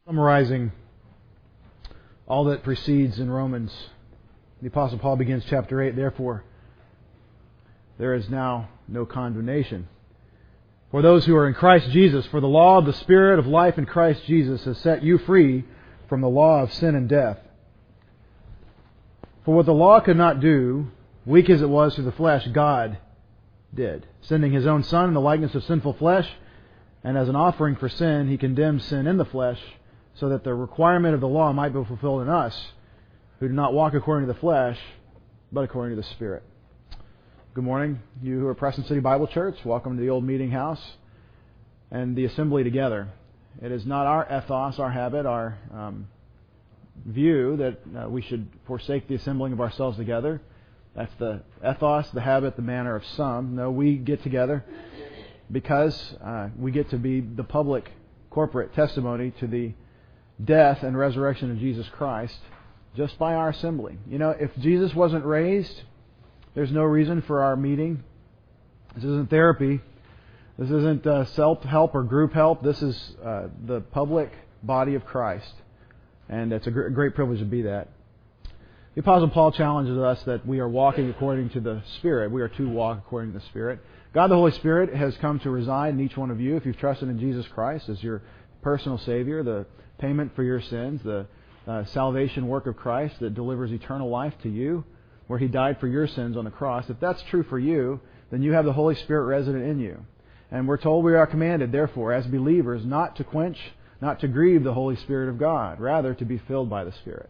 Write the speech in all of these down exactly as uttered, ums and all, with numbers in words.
Summarizing all that precedes in Romans, the Apostle Paul begins chapter eight, therefore, there is now no condemnation for those who are in Christ Jesus, for the law of the Spirit of life in Christ Jesus has set you free from the law of sin and death. For what the law could not do, weak as it was through the flesh, God did, sending His own Son in the likeness of sinful flesh, and as an offering for sin, He condemned sin in the flesh, so that the requirement of the law might be fulfilled in us, who do not walk according to the flesh, but according to the Spirit. Good morning, you who are Preston City Bible Church. Welcome to the old meeting house and the assembly together. It is not our ethos, our habit, our um, view that uh, we should forsake the assembling of ourselves together. That's the ethos, the habit, the manner of some. No, we get together because uh, we get to be the public corporate testimony to the death and resurrection of Jesus Christ just by our assembly. You know, if Jesus wasn't raised, there's no reason for our meeting. This isn't therapy. This isn't uh, self-help or group help. This is uh, the public body of Christ. And it's a gr- great privilege to be that. The Apostle Paul challenges us that we are walking according to the Spirit. We are to walk according to the Spirit. God the Holy Spirit has come to reside in each one of you if you've trusted in Jesus Christ as your personal Savior, the payment for your sins, the uh, salvation work of Christ that delivers eternal life to you, where He died for your sins on the cross. If that's true for you, then you have the Holy Spirit resident in you. And we're told we are commanded, therefore, as believers, not to quench, not to grieve the Holy Spirit of God, rather to be filled by the Spirit.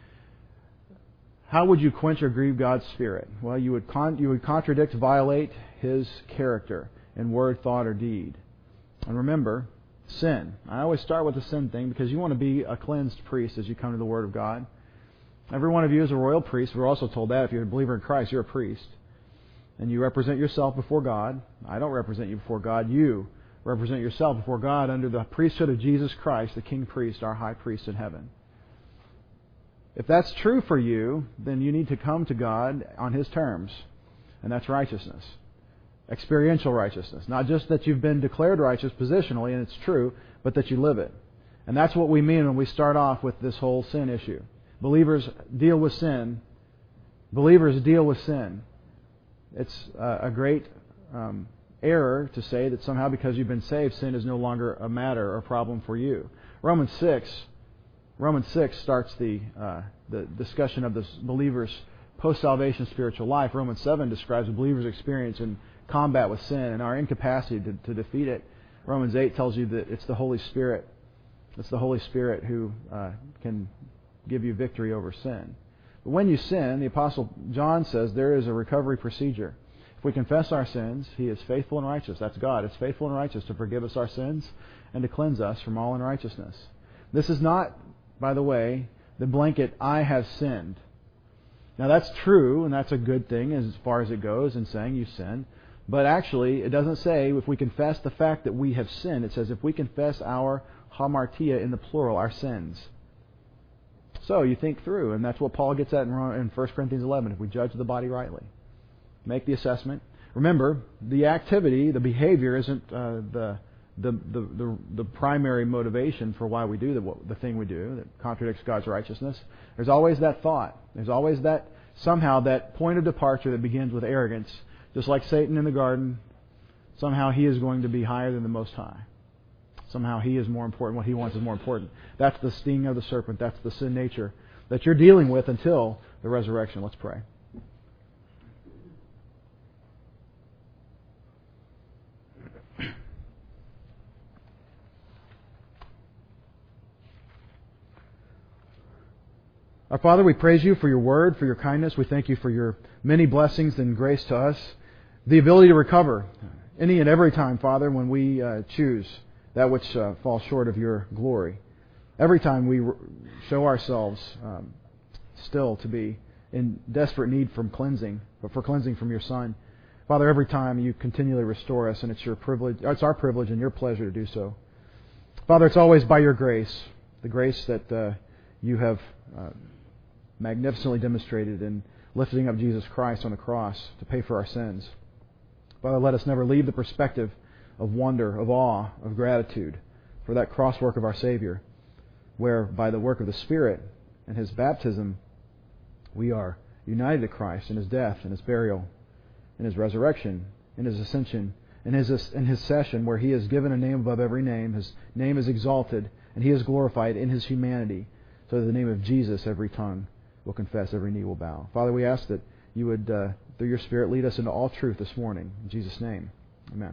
How would you quench or grieve God's Spirit? Well, you would con- you would contradict, violate His character in word, thought, or deed. And remember, sin. I always start with the sin thing because you want to be a cleansed priest as you come to the Word of God. Every one of you is a royal priest. We're also told that if you're a believer in Christ, you're a priest. And you represent yourself before God. I don't represent you before God. You represent yourself before God under the priesthood of Jesus Christ, the King Priest, our High Priest in heaven. If that's true for you, then you need to come to God on His terms. And that's righteousness. Experiential righteousness. Not just that you've been declared righteous positionally, and it's true, but that you live it. And that's what we mean when we start off with this whole sin issue. Believers deal with sin. Believers deal with sin. It's uh, a great um, error to say that somehow because you've been saved, sin is no longer a matter or problem for you. Romans six, Romans six starts the uh, the discussion of the believer's post-salvation spiritual life. Romans seven describes the believer's experience in combat with sin and our incapacity to, to defeat it. Romans eight tells you that it's the Holy Spirit. It's the Holy Spirit who uh, can give you victory over sin. But when you sin, the Apostle John says there is a recovery procedure. If we confess our sins, He is faithful and righteous. That's God. It's faithful and righteous to forgive us our sins and to cleanse us from all unrighteousness. This is not, by the way, the blanket, I have sinned. Now that's true, and that's a good thing as far as it goes in saying you sin. But actually, it doesn't say if we confess the fact that we have sinned. It says if we confess our hamartia in the plural, our sins. So you think through, and that's what Paul gets at in First Corinthians eleven, if we judge the body rightly. Make the assessment. Remember, the activity, the behavior isn't uh, the, the, the, the, the primary motivation for why we do the, the thing we do that contradicts God's righteousness. There's always that thought. There's always that, somehow, that point of departure that begins with arrogance. Just like Satan in the garden, somehow he is going to be higher than the Most High. Somehow he is more important. What he wants is more important. That's the sting of the serpent. That's the sin nature that you're dealing with until the resurrection. Let's pray. Our Father, we praise You for Your word, for Your kindness. We thank You for Your many blessings and grace to us. The ability to recover any and every time, Father, when we uh, choose that which uh, falls short of Your glory. Every time we show ourselves um, still to be in desperate need from cleansing, but for cleansing from Your Son. Father, every time You continually restore us, and it's Your privilege, it's our privilege and Your pleasure to do so. Father, it's always by Your grace, the grace that uh, You have uh, magnificently demonstrated in lifting up Jesus Christ on the cross to pay for our sins. Father, let us never leave the perspective of wonder, of awe, of gratitude for that cross work of our Savior. where by the work of the Spirit and His baptism, we are united to Christ in His death, in His burial, in His resurrection, in His ascension, in His in His session, where He is given a name above every name. His name is exalted, and He is glorified in His humanity, so that the name of Jesus every tongue will confess, every knee will bow. Father, we ask that You would, uh, through Your Spirit, lead us into all truth this morning. In Jesus' name, amen.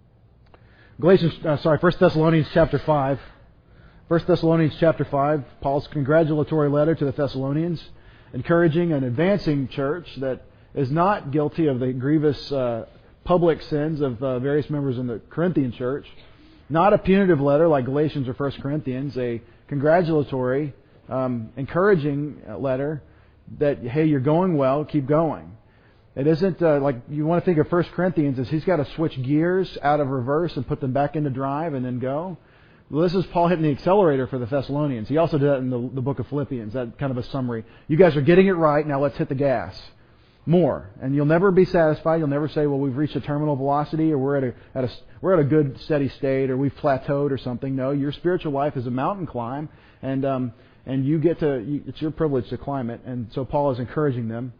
Galatians, uh, sorry, First Thessalonians chapter five. First Thessalonians chapter five, Paul's congratulatory letter to the Thessalonians, encouraging an advancing church that is not guilty of the grievous uh, public sins of uh, various members in the Corinthian church. Not a punitive letter like Galatians or First Corinthians, a congratulatory, um, encouraging letter that, hey, you're going well, keep going. It isn't uh, like you want to think of First Corinthians as he's got to switch gears out of reverse and put them back into drive and then go. Well, this is Paul hitting the accelerator for the Thessalonians. He also did that in the, the book of Philippians, that kind of a summary. You guys are getting it right, now let's hit the gas. More. And you'll never be satisfied. You'll never say, well, we've reached a terminal velocity, or we're at a, at a, we're at a good steady state, or we've plateaued or something. No, your spiritual life is a mountain climb, and um, and you get to, you, it's your privilege to climb it. And so Paul is encouraging them.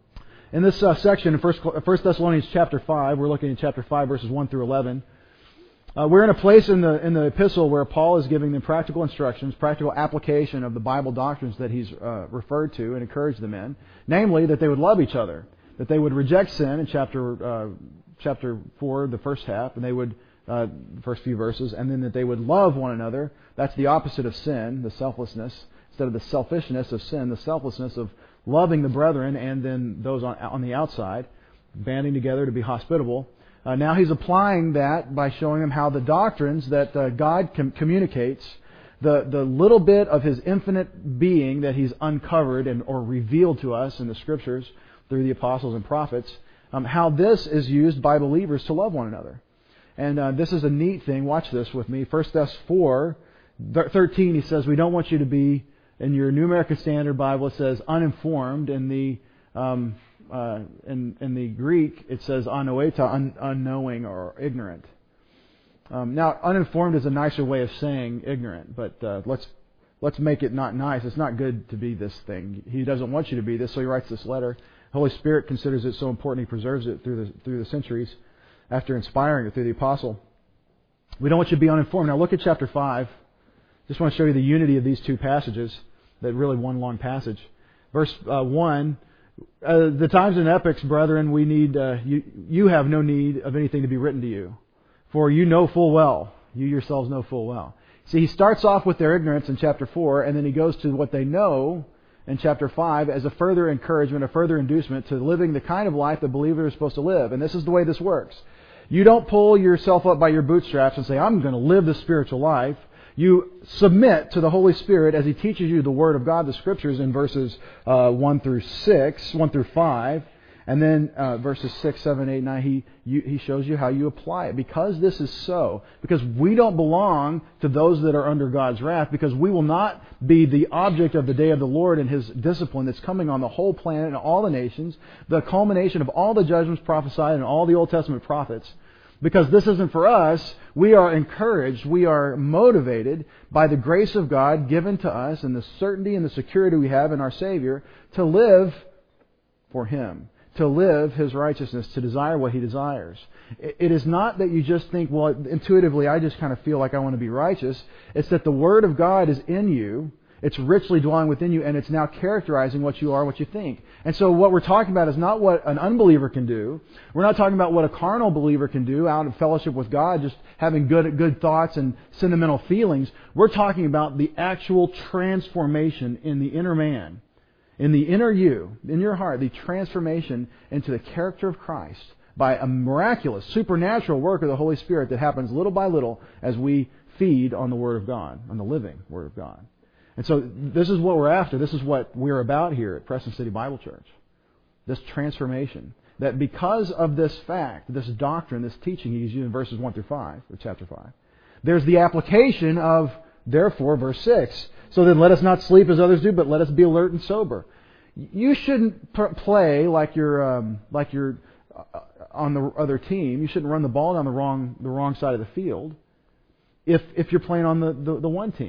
In this uh, section, in First Thessalonians chapter five, we're looking at chapter five, verses one through eleven. Uh, we're in a place in the in the epistle where Paul is giving them practical instructions, practical application of the Bible doctrines that he's uh, referred to and encouraged them in. Namely, that they would love each other, that they would reject sin in chapter uh, chapter four, the first half, and they would uh, the first few verses, and then that they would love one another. That's the opposite of sin, the selflessness, instead of the selfishness of sin, the selflessness of loving the brethren and then those on, on the outside, banding together to be hospitable. Uh, now he's applying that by showing them how the doctrines that uh, God com- communicates, the, the little bit of His infinite being that He's uncovered and or revealed to us in the Scriptures through the apostles and prophets, um, how this is used by believers to love one another. And uh, this is a neat thing. Watch this with me. First Thess four thirteen, he says, we don't want you to be, in your New American Standard Bible, it says uninformed. In the um, uh, in, in the Greek, it says anoeta, un, unknowing or ignorant. Um, now, uninformed is a nicer way of saying ignorant, but uh, let's let's make it not nice. It's not good to be this thing. He doesn't want you to be this, so he writes this letter. The Holy Spirit considers it so important, He preserves it through the through the centuries after inspiring it through the apostle. We don't want you to be uninformed. Now, look at chapter five. Just want to show you the unity of these two passages. That really one long passage. Verse uh, one, uh, the times and epochs, brethren, we need uh, you, you have no need of anything to be written to you. For you know full well, you yourselves know full well. See, he starts off with their ignorance in chapter four, and then he goes to what they know in chapter five as a further encouragement, a further inducement to living the kind of life that believers are supposed to live. And this is the way this works. You don't pull yourself up by your bootstraps and say, I'm going to live the spiritual life. You submit to the Holy Spirit as He teaches you the Word of God, the Scriptures, in verses uh, one through six, one through five, and then uh, verses six, seven, eight, nine. He you, He shows you how you apply it. Because this is so, because we don't belong to those that are under God's wrath, because we will not be the object of the day of the Lord and His discipline that's coming on the whole planet and all the nations, the culmination of all the judgments prophesied in all the Old Testament prophets. Because this isn't for us, we are encouraged, we are motivated by the grace of God given to us and the certainty and the security we have in our Savior to live for Him, to live His righteousness, to desire what He desires. It is not that you just think, well, intuitively I just kind of feel like I want to be righteous. It's that the Word of God is in you. It's richly dwelling within you, and it's now characterizing what you are, what you think. And so what we're talking about is not what an unbeliever can do. We're not talking about what a carnal believer can do out in fellowship with God, just having good good thoughts and sentimental feelings. We're talking about the actual transformation in the inner man, in the inner you, in your heart, the transformation into the character of Christ by a miraculous, supernatural work of the Holy Spirit that happens little by little as we feed on the Word of God, on the living Word of God. And so this is what we're after. This is what we're about here at Preston City Bible Church. This transformation. That because of this fact, this doctrine, this teaching he's using in verses one through five, or chapter five, there's the application of, therefore, verse six. So then let us not sleep as others do, but let us be alert and sober. You shouldn't pr- play like you're, um, like you're uh, on the other team. You shouldn't run the ball down the wrong, the wrong side of the field if, if you're playing on the, the, the one team.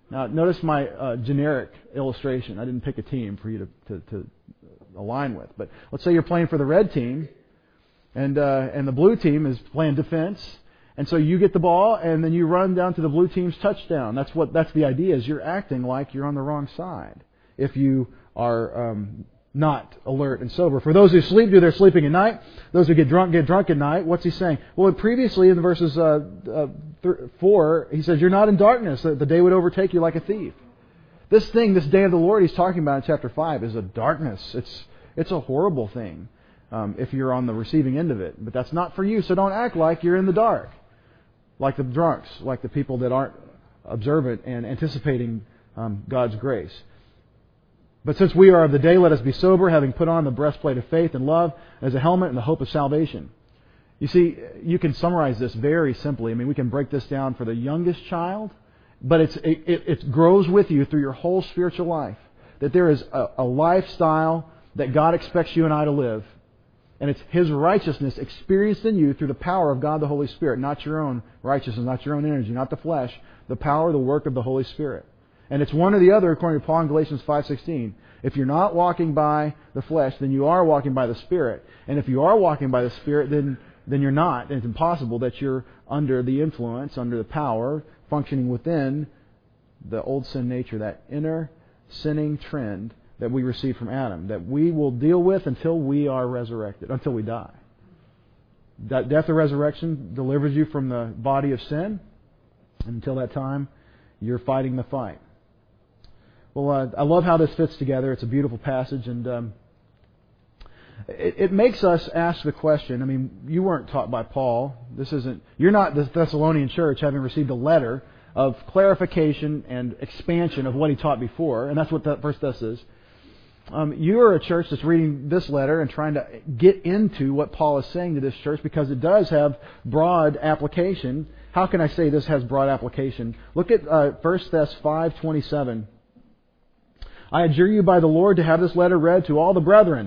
Now, notice my uh, generic illustration. I didn't pick a team for you to, to, to align with. But let's say you're playing for the red team, and uh, and the blue team is playing defense, and so you get the ball, and then you run down to the blue team's touchdown. That's what that's the idea. Is you're acting like you're on the wrong side if you are um, not alert and sober. For those who sleep, do their sleeping at night. Those who get drunk, get drunk at night. What's he saying? Well, previously in verses uh, uh, th- four, he says, you're not in darkness, that the day would overtake you like a thief. This thing, this day of the Lord he's talking about in chapter five is a darkness. It's it's a horrible thing um, if you're on the receiving end of it. But that's not for you, so don't act like you're in the dark. Like the drunks, like the people that aren't observant and anticipating um, God's grace. But since we are of the day, let us be sober, having put on the breastplate of faith and love as a helmet and the hope of salvation. You see, you can summarize this very simply. I mean, we can break this down for the youngest child, but it's, it, it grows with you through your whole spiritual life. That there is a, a lifestyle that God expects you and I to live. And it's His righteousness experienced in you through the power of God the Holy Spirit. Not your own righteousness, not your own energy, not the flesh. The power, the work of the Holy Spirit. And it's one or the other, according to Paul in Galatians five sixteen. If you're not walking by the flesh, then you are walking by the Spirit. And if you are walking by the Spirit, then then you're not. And it's impossible that you're under the influence, under the power, functioning within the old sin nature, that inner sinning trend that we received from Adam, that we will deal with until we are resurrected, until we die. That death or resurrection delivers you from the body of sin. And until that time, you're fighting the fight. Well, uh, I love how this fits together. It's a beautiful passage, and um, it, it makes us ask the question. I mean, you weren't taught by Paul. This isn't. You're not the Thessalonian church, having received a letter of clarification and expansion of what he taught before, and that's what that First Thess is. Um, you are a church that's reading this letter and trying to get into what Paul is saying to this church, because it does have broad application. How can I say this has broad application? Look at uh, First Thess five twenty-seven. I adjure you by the Lord to have this letter read to all the brethren.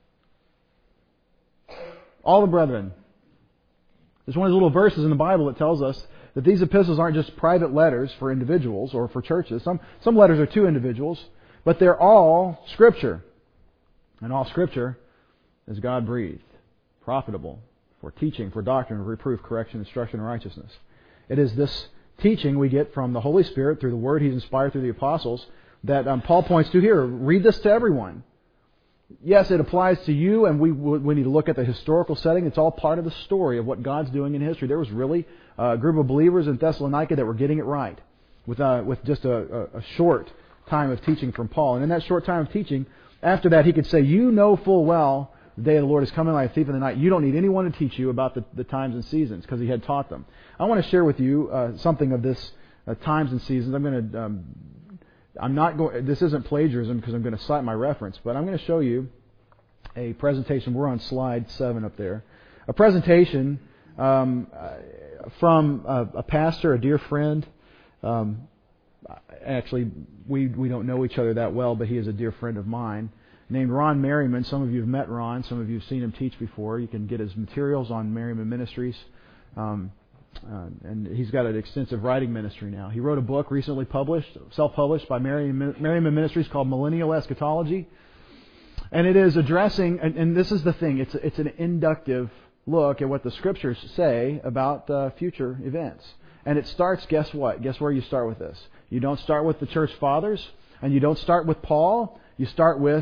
All the brethren. There's one of those little verses in the Bible that tells us that these epistles aren't just private letters for individuals or for churches. Some, some letters are to individuals, but they're all Scripture. And all Scripture is God-breathed, profitable for teaching, for doctrine, reproof, correction, instruction, and righteousness. It is this teaching we get from the Holy Spirit through the Word He's inspired through the apostles that um, Paul points to here. Read this to everyone. Yes, it applies to you, and we we need to look at the historical setting. It's all part of the story of what God's doing in history. There was really a group of believers in Thessalonica that were getting it right with uh, with just a, a short time of teaching from Paul. And in that short time of teaching, after that, he could say, you know full well the day of the Lord is coming like a thief in the night. You don't need anyone to teach you about the, the times and seasons, because he had taught them. I want to share with you uh, something of this uh, times and seasons. I'm going to... Um, I'm not going. This isn't plagiarism because I'm going to cite my reference, but I'm going to show you a presentation. We're on slide seven up there. A presentation um, from a, a pastor, a dear friend. Um, actually, we we don't know each other that well, but he is a dear friend of mine, named Ron Merriman. Some of you have met Ron. Some of you have seen him teach before. You can get his materials on Merriman Ministries. Um, Uh, and he's got an extensive writing ministry now. He wrote a book recently published, self-published by Merriman, Merriman Ministries called Millennial Eschatology. And it is addressing, and, and this is the thing, it's it's an inductive look at what the Scriptures say about uh, future events. And it starts, guess what? Guess where you start with this? You don't start with the church fathers, and you don't start with Paul. You start with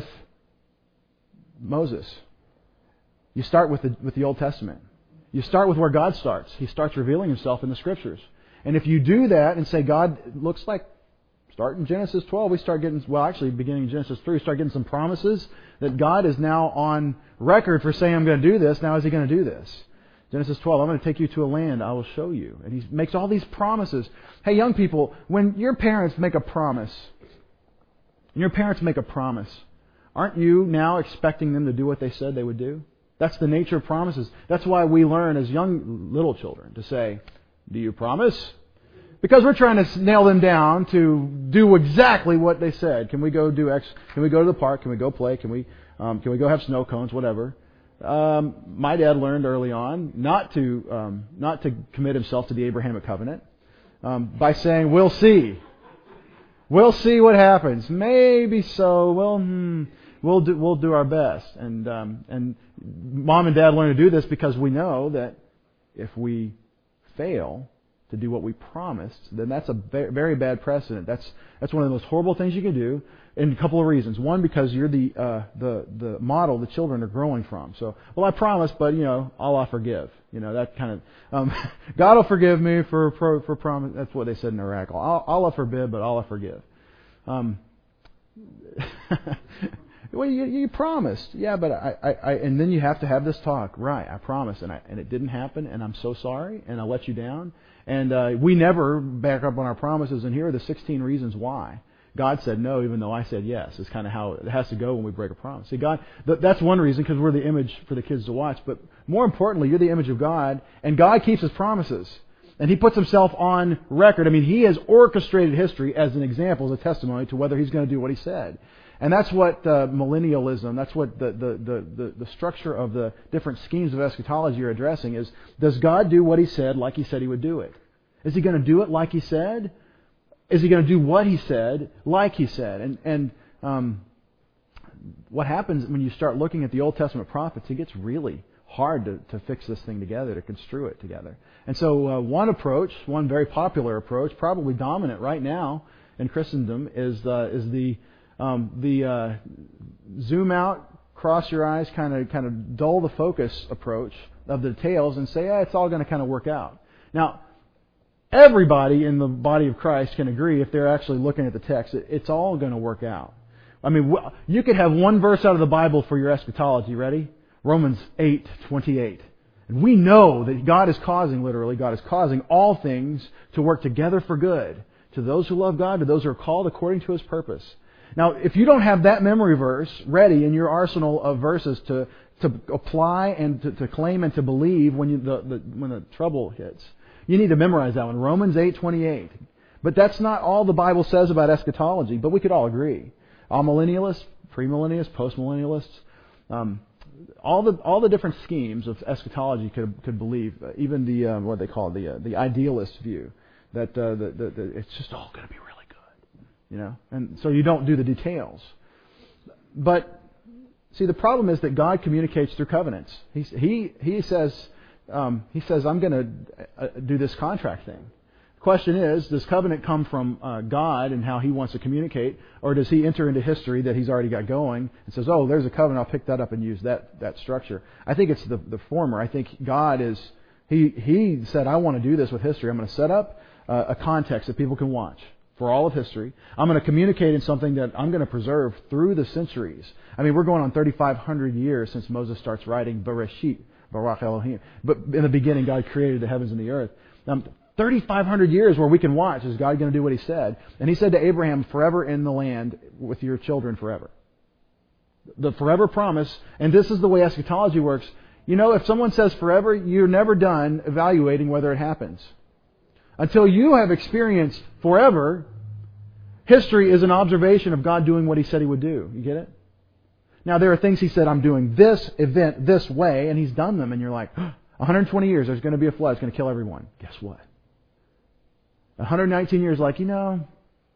Moses. You start with the with the Old Testament. You start with where God starts. He starts revealing Himself in the Scriptures. And if you do that and say, God, it looks like, start in Genesis twelve, we start getting, well, actually, beginning in Genesis three, we start getting some promises that God is now on record for saying, I'm going to do this. Now, is He going to do this? Genesis twelve, I'm going to take you to a land I will show you. And He makes all these promises. Hey, young people, when your parents make a promise, when your parents make a promise, aren't you now expecting them to do what they said they would do? That's the nature of promises. That's why we learn as young little children to say, do you promise? Because we're trying to nail them down to do exactly what they said. Can we go do X? Can we go to the park? Can we go play? Can we um, can we go have snow cones? Whatever. Um, my dad learned early on not to um, not to commit himself to the Abrahamic covenant um, by saying, we'll see. we'll see what happens. Maybe so. Well, hmm, we'll do we'll do our best. And um, and mom and dad learn to do this because we know that if we fail to do what we promised, then that's a very bad precedent. That's that's one of the most horrible things you can do, in a couple of reasons. One, because you're the uh, the the model the children are growing from. So, well, I promise, but you know, Allah forgive. You know, that kind of um, God will forgive me for for, for promise. That's what they said in Iraq. Allah forbid, but Allah forgive. Um, well, you, you promised, yeah, but I, I, I, and then you have to have this talk, right? I promised, and I, and it didn't happen, and I'm so sorry, and I let you down, and uh, we never back up on our promises. And here are the sixteen reasons why God said no, even though I said yes. It's kind of how it has to go when we break a promise. See, God, th- that's one reason, because we're the image for the kids to watch. But more importantly, you're the image of God, and God keeps His promises. And He puts Himself on record. I mean, He has orchestrated history as an example, as a testimony to whether He's going to do what He said. And that's what uh, millennialism, that's what the, the, the, the, the structure of the different schemes of eschatology are addressing is, does God do what He said like He said He would do it? Is He going to do it like He said? Is He going to do what He said like He said? And, and um, what happens when you start looking at the Old Testament prophets, it gets really hard to, to fix this thing together, to construe it together. And so uh, one approach, one very popular approach, probably dominant right now in Christendom, is uh, is the um, the uh, zoom out, cross your eyes, kind of kind of dull the focus approach of the details, and say, yeah, it's all going to kind of work out. Now, everybody in the body of Christ can agree, if they're actually looking at the text, it, it's all going to work out. I mean, you could have one verse out of the Bible for your eschatology. Ready? Romans eight twenty-eight. And we know that God is causing, literally, God is causing all things to work together for good to those who love God, to those who are called according to His purpose. Now, if you don't have that memory verse ready in your arsenal of verses to, to apply and to, to claim and to believe when you, the, the, when the trouble hits, you need to memorize that one. Romans eight twenty-eight. But that's not all the Bible says about eschatology, but we could all agree. All millennialists, premillennialists, postmillennialists, um, all the all the different schemes of eschatology could could believe. Uh, even the uh, what they call the uh, the idealist view that uh, the, the, the, it's just all going to be really good, you know. And so you don't do the details. But see, the problem is that God communicates through covenants. He he he says um, he says I'm going to uh, do this contract thing. The question is, does covenant come from uh, God and how He wants to communicate, or does He enter into history that He's already got going and says, oh, there's a covenant, I'll pick that up and use that that structure? I think it's the, the former. I think God is, He He said, I want to do this with history. I'm going to set up uh, a context that people can watch for all of history. I'm going to communicate in something that I'm going to preserve through the centuries. I mean, we're going on thirty-five hundred years since Moses starts writing Bereshit, Barach Elohim. But in the beginning, God created the heavens and the earth. Um, thirty-five hundred years where we can watch. Is God going to do what He said? And He said to Abraham, forever in the land with your children forever. The forever promise, and this is the way eschatology works. You know, if someone says forever, you're never done evaluating whether it happens. Until you have experienced forever, history is an observation of God doing what He said He would do. You get it? Now, there are things He said, I'm doing this event this way, and He's done them, and you're like, one hundred twenty years, there's going to be a flood, it's going to kill everyone. Guess what? one hundred nineteen years, like, you know,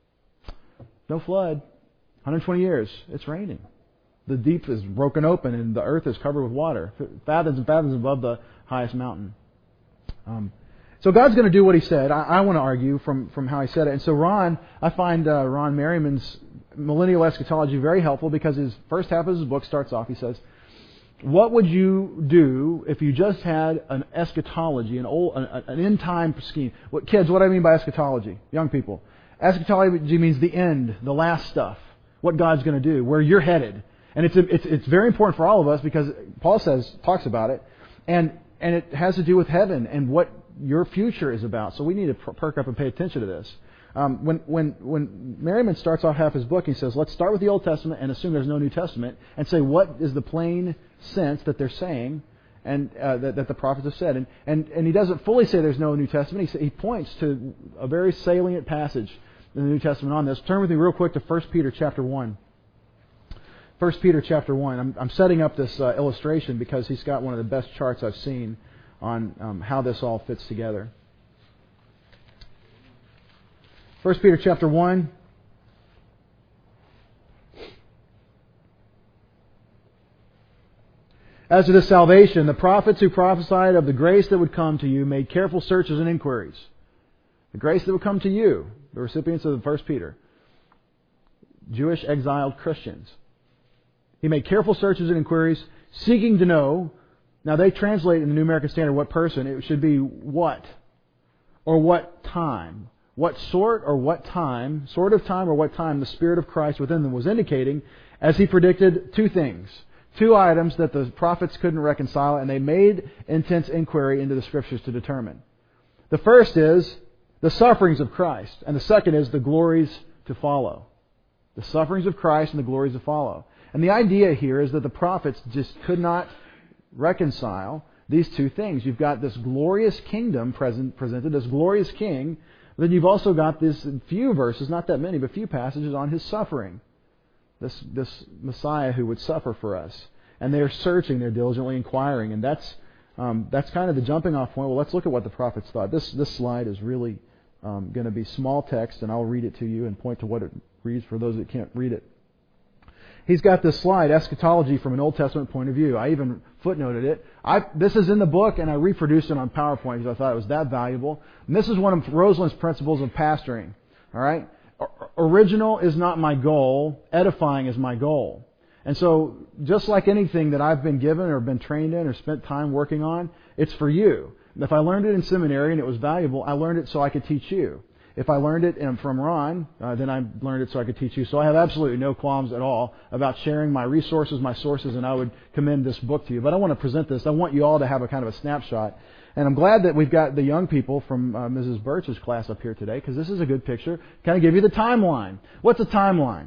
no flood. one hundred twenty years, it's raining. The deep is broken open and the earth is covered with water. Fathoms and fathoms above the highest mountain. Um, so God's going to do what He said. I, I want to argue from, from how He said it. And so Ron, I find uh, Ron Merriman's Millennial Eschatology very helpful, because his first half of his book starts off, he says, what would you do if you just had an eschatology, an old, an, an end-time scheme? What, kids, what do I mean by eschatology? Young people. Eschatology means the end, the last stuff, what God's going to do, where you're headed. And it's, it's it's very important for all of us, because Paul says talks about it, and and it has to do with heaven and what your future is about. So we need to perk up and pay attention to this. Um, when when when Merriman starts off half his book, he says, let's start with the Old Testament and assume there's no New Testament, and say what is the plain sense that they're saying, and uh, that, that the prophets have said. And, and and he doesn't fully say there's no New Testament. He, he points to a very salient passage in the New Testament on this. Turn with me real quick to First Peter chapter one. First Peter chapter one. I'm, I'm setting up this uh, illustration because he's got one of the best charts I've seen on um, how this all fits together. First Peter chapter one, As to this salvation, the prophets who prophesied of the grace that would come to you made careful searches and inquiries. The grace that would come to you, the recipients of the First Peter, Jewish exiled Christians. He made careful searches and inquiries, seeking to know. Now they translate in the New American Standard what person. It should be what or what time. What sort or what time, sort of time or what time the Spirit of Christ within them was indicating as He predicted two things. Two items that the prophets couldn't reconcile, and they made intense inquiry into the Scriptures to determine. The first is the sufferings of Christ, and the second is the glories to follow. The sufferings of Christ and the glories to follow. And the idea here is that the prophets just could not reconcile these two things. You've got this glorious kingdom present, presented, this glorious king, but then you've also got this few verses, not that many, but few passages on His suffering. This, this Messiah who would suffer for us. And they're searching, they're diligently inquiring, and that's um, that's kind of the jumping off point. Well, let's look at what the prophets thought. This this slide is really um, going to be small text, and I'll read it to you and point to what it reads for those that can't read it. He's got this slide, eschatology from an Old Testament point of view. I even footnoted it. I, this is in the book, and I reproduced it on PowerPoint because I thought it was that valuable. And this is one of Roseland's principles of pastoring. All right? Original is not my goal. Edifying is my goal. And so, just like anything that I've been given or been trained in or spent time working on, it's for you. If I learned it in seminary and it was valuable, I learned it so I could teach you. If I learned it from Ron, uh, then I learned it so I could teach you. So I have absolutely no qualms at all about sharing my resources, my sources, and I would commend this book to you. But I want to present this. I want you all to have a kind of a snapshot. And I'm glad that we've got the young people from uh, Missus Birch's class up here today, because this is a good picture. Kind of give you the timeline. What's a timeline?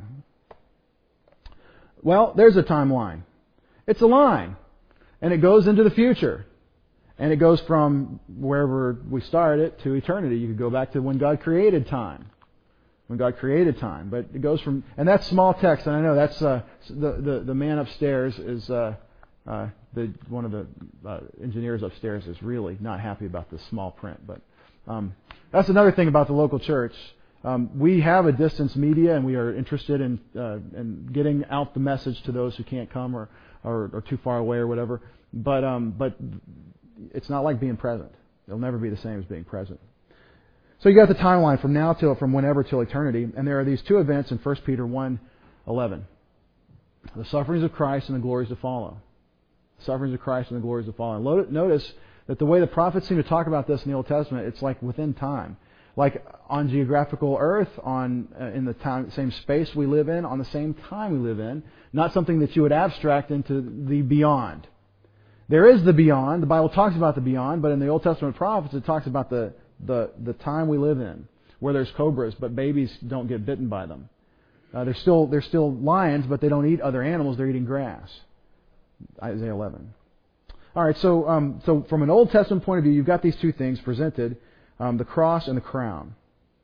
Well, there's a timeline. It's a line. And it goes into the future. And it goes from wherever we started to eternity. You could go back to when God created time. When God created time. But it goes from... And that's small text. And I know that's... Uh, the, the, the man upstairs is... Uh, uh, the one of the uh, engineers upstairs is really not happy about this small print. But um, that's another thing about the local church. Um, we have a distance media, and we are interested in uh, in getting out the message to those who can't come or or, or too far away or whatever. But um, but it's not like being present. It'll never be the same as being present. So you got the timeline from now till from whenever till eternity, and there are these two events in First Peter one eleven: the sufferings of Christ and the glories to follow. The sufferings of Christ and the glories to follow. And notice that the way the prophets seem to talk about this in the Old Testament, it's like within time. Like on geographical Earth, on uh, in the time, same space we live in, on the same time we live in, not something that you would abstract into the beyond. There is the beyond. The Bible talks about the beyond, but in the Old Testament prophets, it talks about the, the, the time we live in, where there's cobras, but babies don't get bitten by them. Uh, they're still they're still lions, but they don't eat other animals. They're eating grass. Isaiah eleven. All right, so um, so from an Old Testament point of view, you've got these two things presented. Um, the cross and the crown.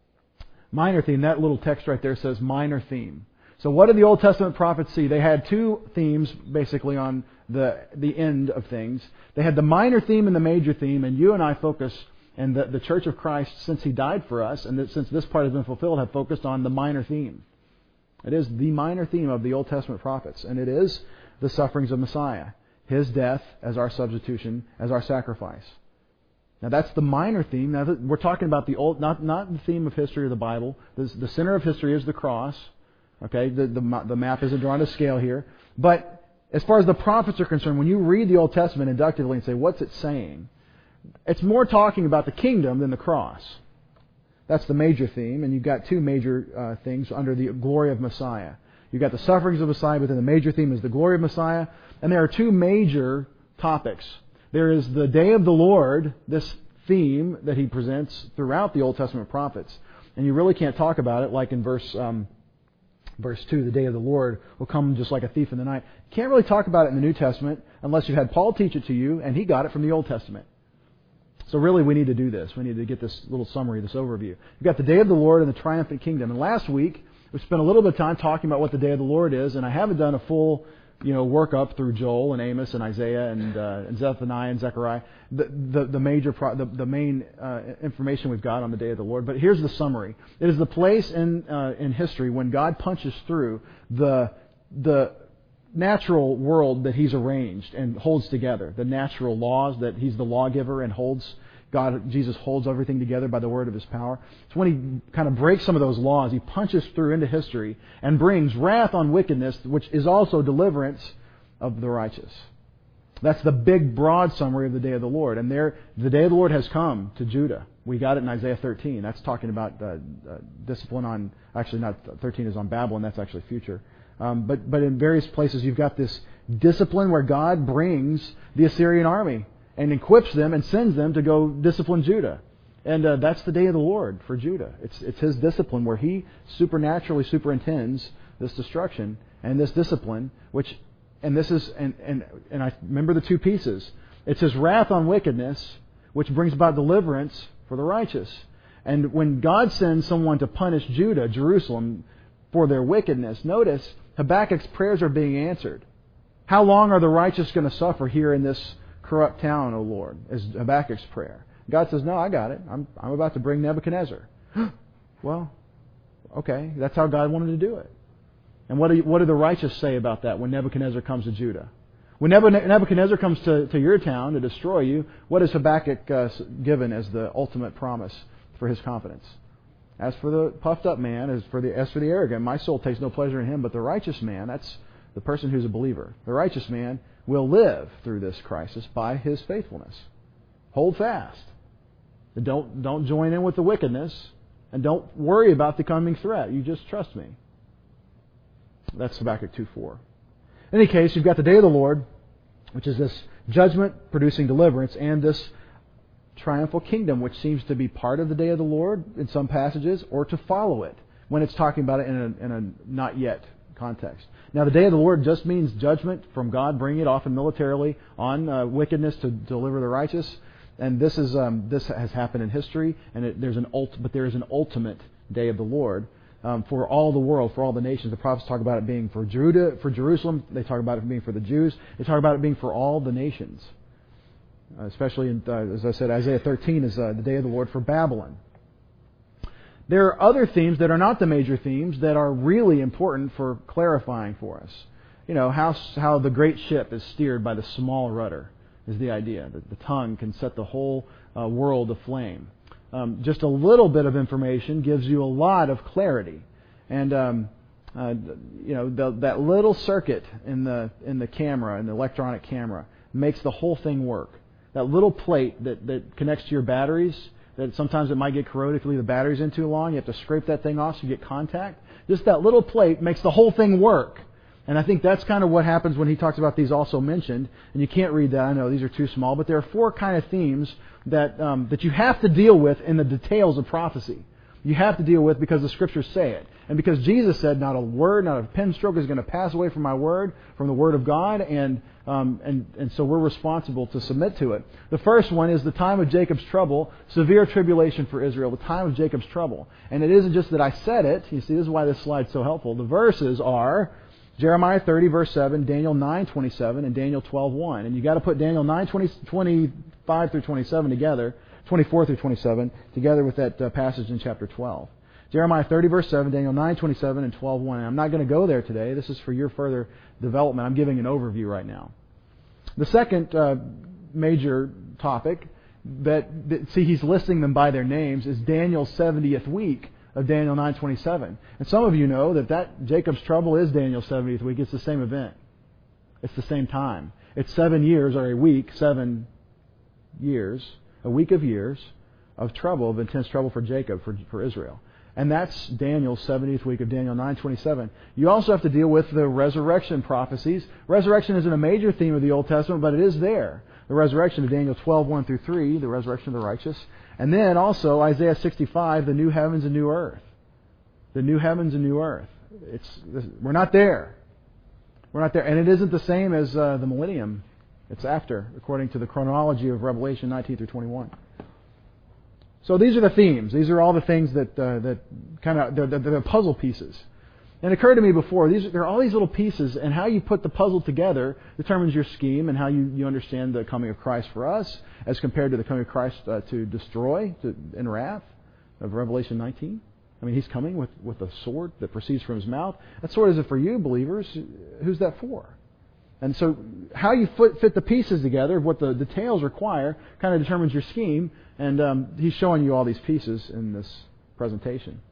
Minor theme, that little text right there says minor theme. So what did the Old Testament prophets see? They had two themes basically on the the end of things. They had the minor theme and the major theme, and you and I focus, and the, the Church of Christ, since He died for us, and that since this part has been fulfilled, have focused on the minor theme. It is the minor theme of the Old Testament prophets, and it is the sufferings of Messiah. His death as our substitution, as our sacrifice. Now that's the minor theme. Now we're talking about the old, not not the theme of history of the Bible. The, the center of history is the cross. Okay, the, the the map isn't drawn to scale here. But as far as the prophets are concerned, when you read the Old Testament inductively and say, what's it saying? It's more talking about the kingdom than the cross. That's the major theme, and you've got two major uh, things under the glory of Messiah. You've got the sufferings of Messiah, but then the major theme is the glory of Messiah. And there are two major topics. There is the day of the Lord, this theme that he presents throughout the Old Testament prophets. And you really can't talk about it like in verse um, verse two, the day of the Lord will come just like a thief in the night. You can't really talk about it in the New Testament unless you had Paul teach it to you, and he got it from the Old Testament. So really we need to do this. We need to get this little summary, this overview. You've got the day of the Lord and the triumphant kingdom. And last week we spent a little bit of time talking about what the day of the Lord is, and I haven't done a full you know, work up through Joel and Amos and Isaiah and, uh, and Zephaniah and Zechariah, the, the, the major, pro- the, the main uh, information we've got on the day of the Lord. But here's the summary. It is the place in uh, in history when God punches through the the natural world that He's arranged and holds together. The natural laws that He's the lawgiver and holds, God, Jesus holds everything together by the word of His power. It's when He kind of breaks some of those laws, He punches through into history and brings wrath on wickedness, which is also deliverance of the righteous. That's the big, broad summary of the day of the Lord. And there, the day of the Lord has come to Judah. We got it in Isaiah thirteen. That's talking about uh, uh, discipline on, actually not thirteen is on Babylon, that's actually future. Um, but, but in various places you've got this discipline where God brings the Assyrian army and equips them and sends them to go discipline Judah. And uh, that's the day of the Lord for Judah. It's, it's His discipline where He supernaturally superintends this destruction and this discipline, which... And this is, and, and, and I remember the two pieces. It's His wrath on wickedness, which brings about deliverance for the righteous. And when God sends someone to punish Judah, Jerusalem, for their wickedness, notice Habakkuk's prayers are being answered. How long are the righteous going to suffer here in this corrupt town, O Lord? Is Habakkuk's prayer. God says, no, I got it. I'm, I'm about to bring Nebuchadnezzar. Well, okay, that's how God wanted to do it. And what do, what do the righteous say about that when Nebuchadnezzar comes to Judah? When Nebuchadnezzar comes to, to your town to destroy you, what is Habakkuk uh, given as the ultimate promise for his confidence? As for the puffed up man, as for the as for the arrogant, my soul takes no pleasure in him, but the righteous man, that's the person who's a believer. The righteous man will live through this crisis by his faithfulness. Hold fast. Don't, don't join in with the wickedness, and don't worry about the coming threat. You just trust me. That's Habakkuk two four. In any case, you've got the day of the Lord, which is this judgment producing deliverance, and this triumphal kingdom, which seems to be part of the day of the Lord in some passages, or to follow it when it's talking about it in a, in a not yet context. Now, the day of the Lord just means judgment from God, bringing it often militarily on uh, wickedness to deliver the righteous. And this is um, this has happened in history, and it, there's an ult- but there is an ultimate day of the Lord. Um, for all the world, for all the nations. The prophets talk about it being for Judah, for Jerusalem. They talk about it being for the Jews. They talk about it being for all the nations. Uh, especially, in, uh, as I said, Isaiah thirteen is uh, the day of the Lord for Babylon. There are other themes that are not the major themes that are really important for clarifying for us. You know, how, how the great ship is steered by the small rudder is the idea. That the tongue can set the whole uh, world aflame. Um, just a little bit of information gives you a lot of clarity, and um, uh, you know the, that little circuit in the in the camera, in the electronic camera, makes the whole thing work. That little plate that, that connects to your batteries, that sometimes it might get corroded if you leave the batteries in too long. You have to scrape that thing off so you get contact. Just that little plate makes the whole thing work. And I think that's kind of what happens when he talks about these also mentioned. And you can't read that. I know these are too small. But there are four kind of themes that um, that you have to deal with in the details of prophecy. You have to deal with because the Scriptures say it. And because Jesus said, not a word, not a pen stroke is going to pass away from my word, from the Word of God. And, um, and, and so we're responsible to submit to it. The first one is the time of Jacob's trouble, severe tribulation for Israel, the time of Jacob's trouble. And it isn't just that I said it. You see, this is why this slide's so helpful. The verses are Jeremiah thirty, verse seven, Daniel nine, twenty-seven, and Daniel twelve, one. And you've got to put Daniel nine, twenty, twenty-five through twenty-seven together, twenty-four through twenty-seven, together with that uh, passage in chapter twelve. Jeremiah thirty, verse seven, Daniel nine, twenty-seven, and twelve, one. And I'm not going to go there today. This is for your further development. I'm giving an overview right now. The second uh, major topic, that, that see, he's listing them by their names, is Daniel's seventieth week of Daniel nine twenty-seven. And some of you know that, that Jacob's trouble is Daniel's seventieth week. It's the same event. It's the same time. It's seven years, or a week, seven years, a week of years of trouble, of intense trouble for Jacob, for, for Israel. And that's Daniel's seventieth week of Daniel nine twenty-seven. You also have to deal with the resurrection prophecies. Resurrection isn't a major theme of the Old Testament, but it is there. The resurrection of Daniel twelve, one through three, the resurrection of the righteous. And then also Isaiah sixty-five, the new heavens and new earth. The new heavens and new earth. It's We're not there. We're not there. And it isn't the same as uh, the millennium. It's after, according to the chronology of Revelation nineteen through twenty-one. So these are the themes. These are all the things that uh, that kind of they're, they're puzzle pieces. And it occurred to me before, these there are all these little pieces, and how you put the puzzle together determines your scheme and how you, you understand the coming of Christ for us as compared to the coming of Christ uh, to destroy to, in wrath of Revelation nineteen. I mean, He's coming with, with a sword that proceeds from His mouth. That sword isn't for you, believers. Who's that for? And so how you fit, fit the pieces together, what the details require, kind of determines your scheme. And um, he's showing you all these pieces in this presentation.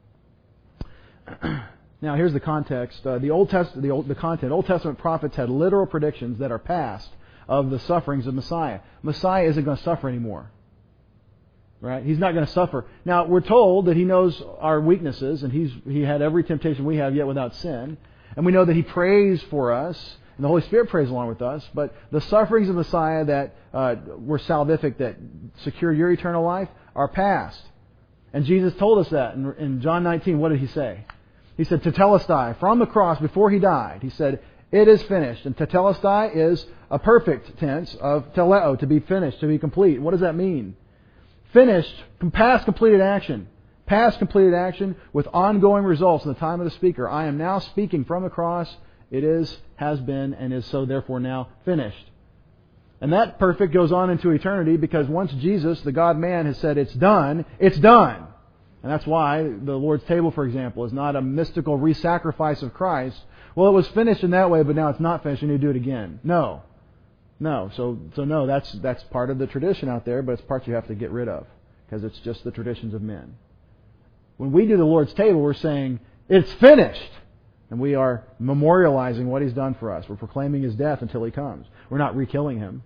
Now, here's the context. Uh, the Old Test, the, Old, the content. Old Testament prophets had literal predictions that are past of the sufferings of Messiah. Messiah isn't going to suffer anymore. Right? He's not going to suffer. Now, we're told that He knows our weaknesses, and He's He had every temptation we have, yet without sin. And we know that He prays for us, and the Holy Spirit prays along with us. But the sufferings of Messiah that uh, were salvific, that secure your eternal life, are past. And Jesus told us that in, in John nineteen. What did He say? He said, "Tetelestai," from the cross before He died. He said, "It is finished." And tetelestai is a perfect tense of teleo, to be finished, to be complete. What does that mean? Finished, past completed action. Past completed action with ongoing results in the time of the speaker. I am now speaking from the cross. It is, has been, and is so therefore now finished. And that perfect goes on into eternity, because once Jesus, the God-man, has said it's done, it's done. And that's why the Lord's table, for example, is not a mystical re-sacrifice of Christ. Well, it was finished in that way, but now it's not finished, and you do it again. No. No. So, so no, that's, that's part of the tradition out there, but it's part you have to get rid of, because it's just the traditions of men. When we do the Lord's table, we're saying, it's finished. And we are memorializing what He's done for us. We're proclaiming His death until He comes. We're not re-killing Him.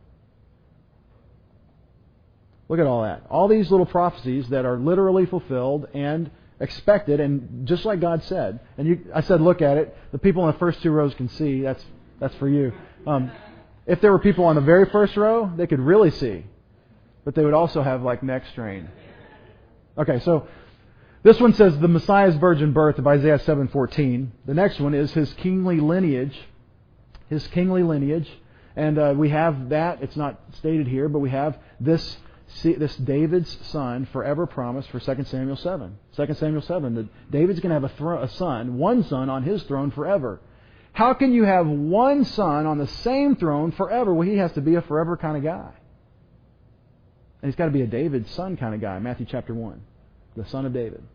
Look at all that. All these little prophecies that are literally fulfilled and expected, and just like God said. And you, I said, look at it. The people in the first two rows can see. That's that's for you. Um, if there were people on the very first row, they could really see. But they would also have like neck strain. Okay, so this one says the Messiah's virgin birth of Isaiah seven fourteen. The next one is His kingly lineage. His kingly lineage. And uh, we have that. It's not stated here, but we have this this David's son forever promised for Second Samuel seven. Second Samuel seven. That David's going to have a, thro- a son, one son on his throne forever. How can you have one son on the same throne forever? Well, he has to be a forever kind of guy. And he's got to be a David's son kind of guy. Matthew chapter one. The son of David.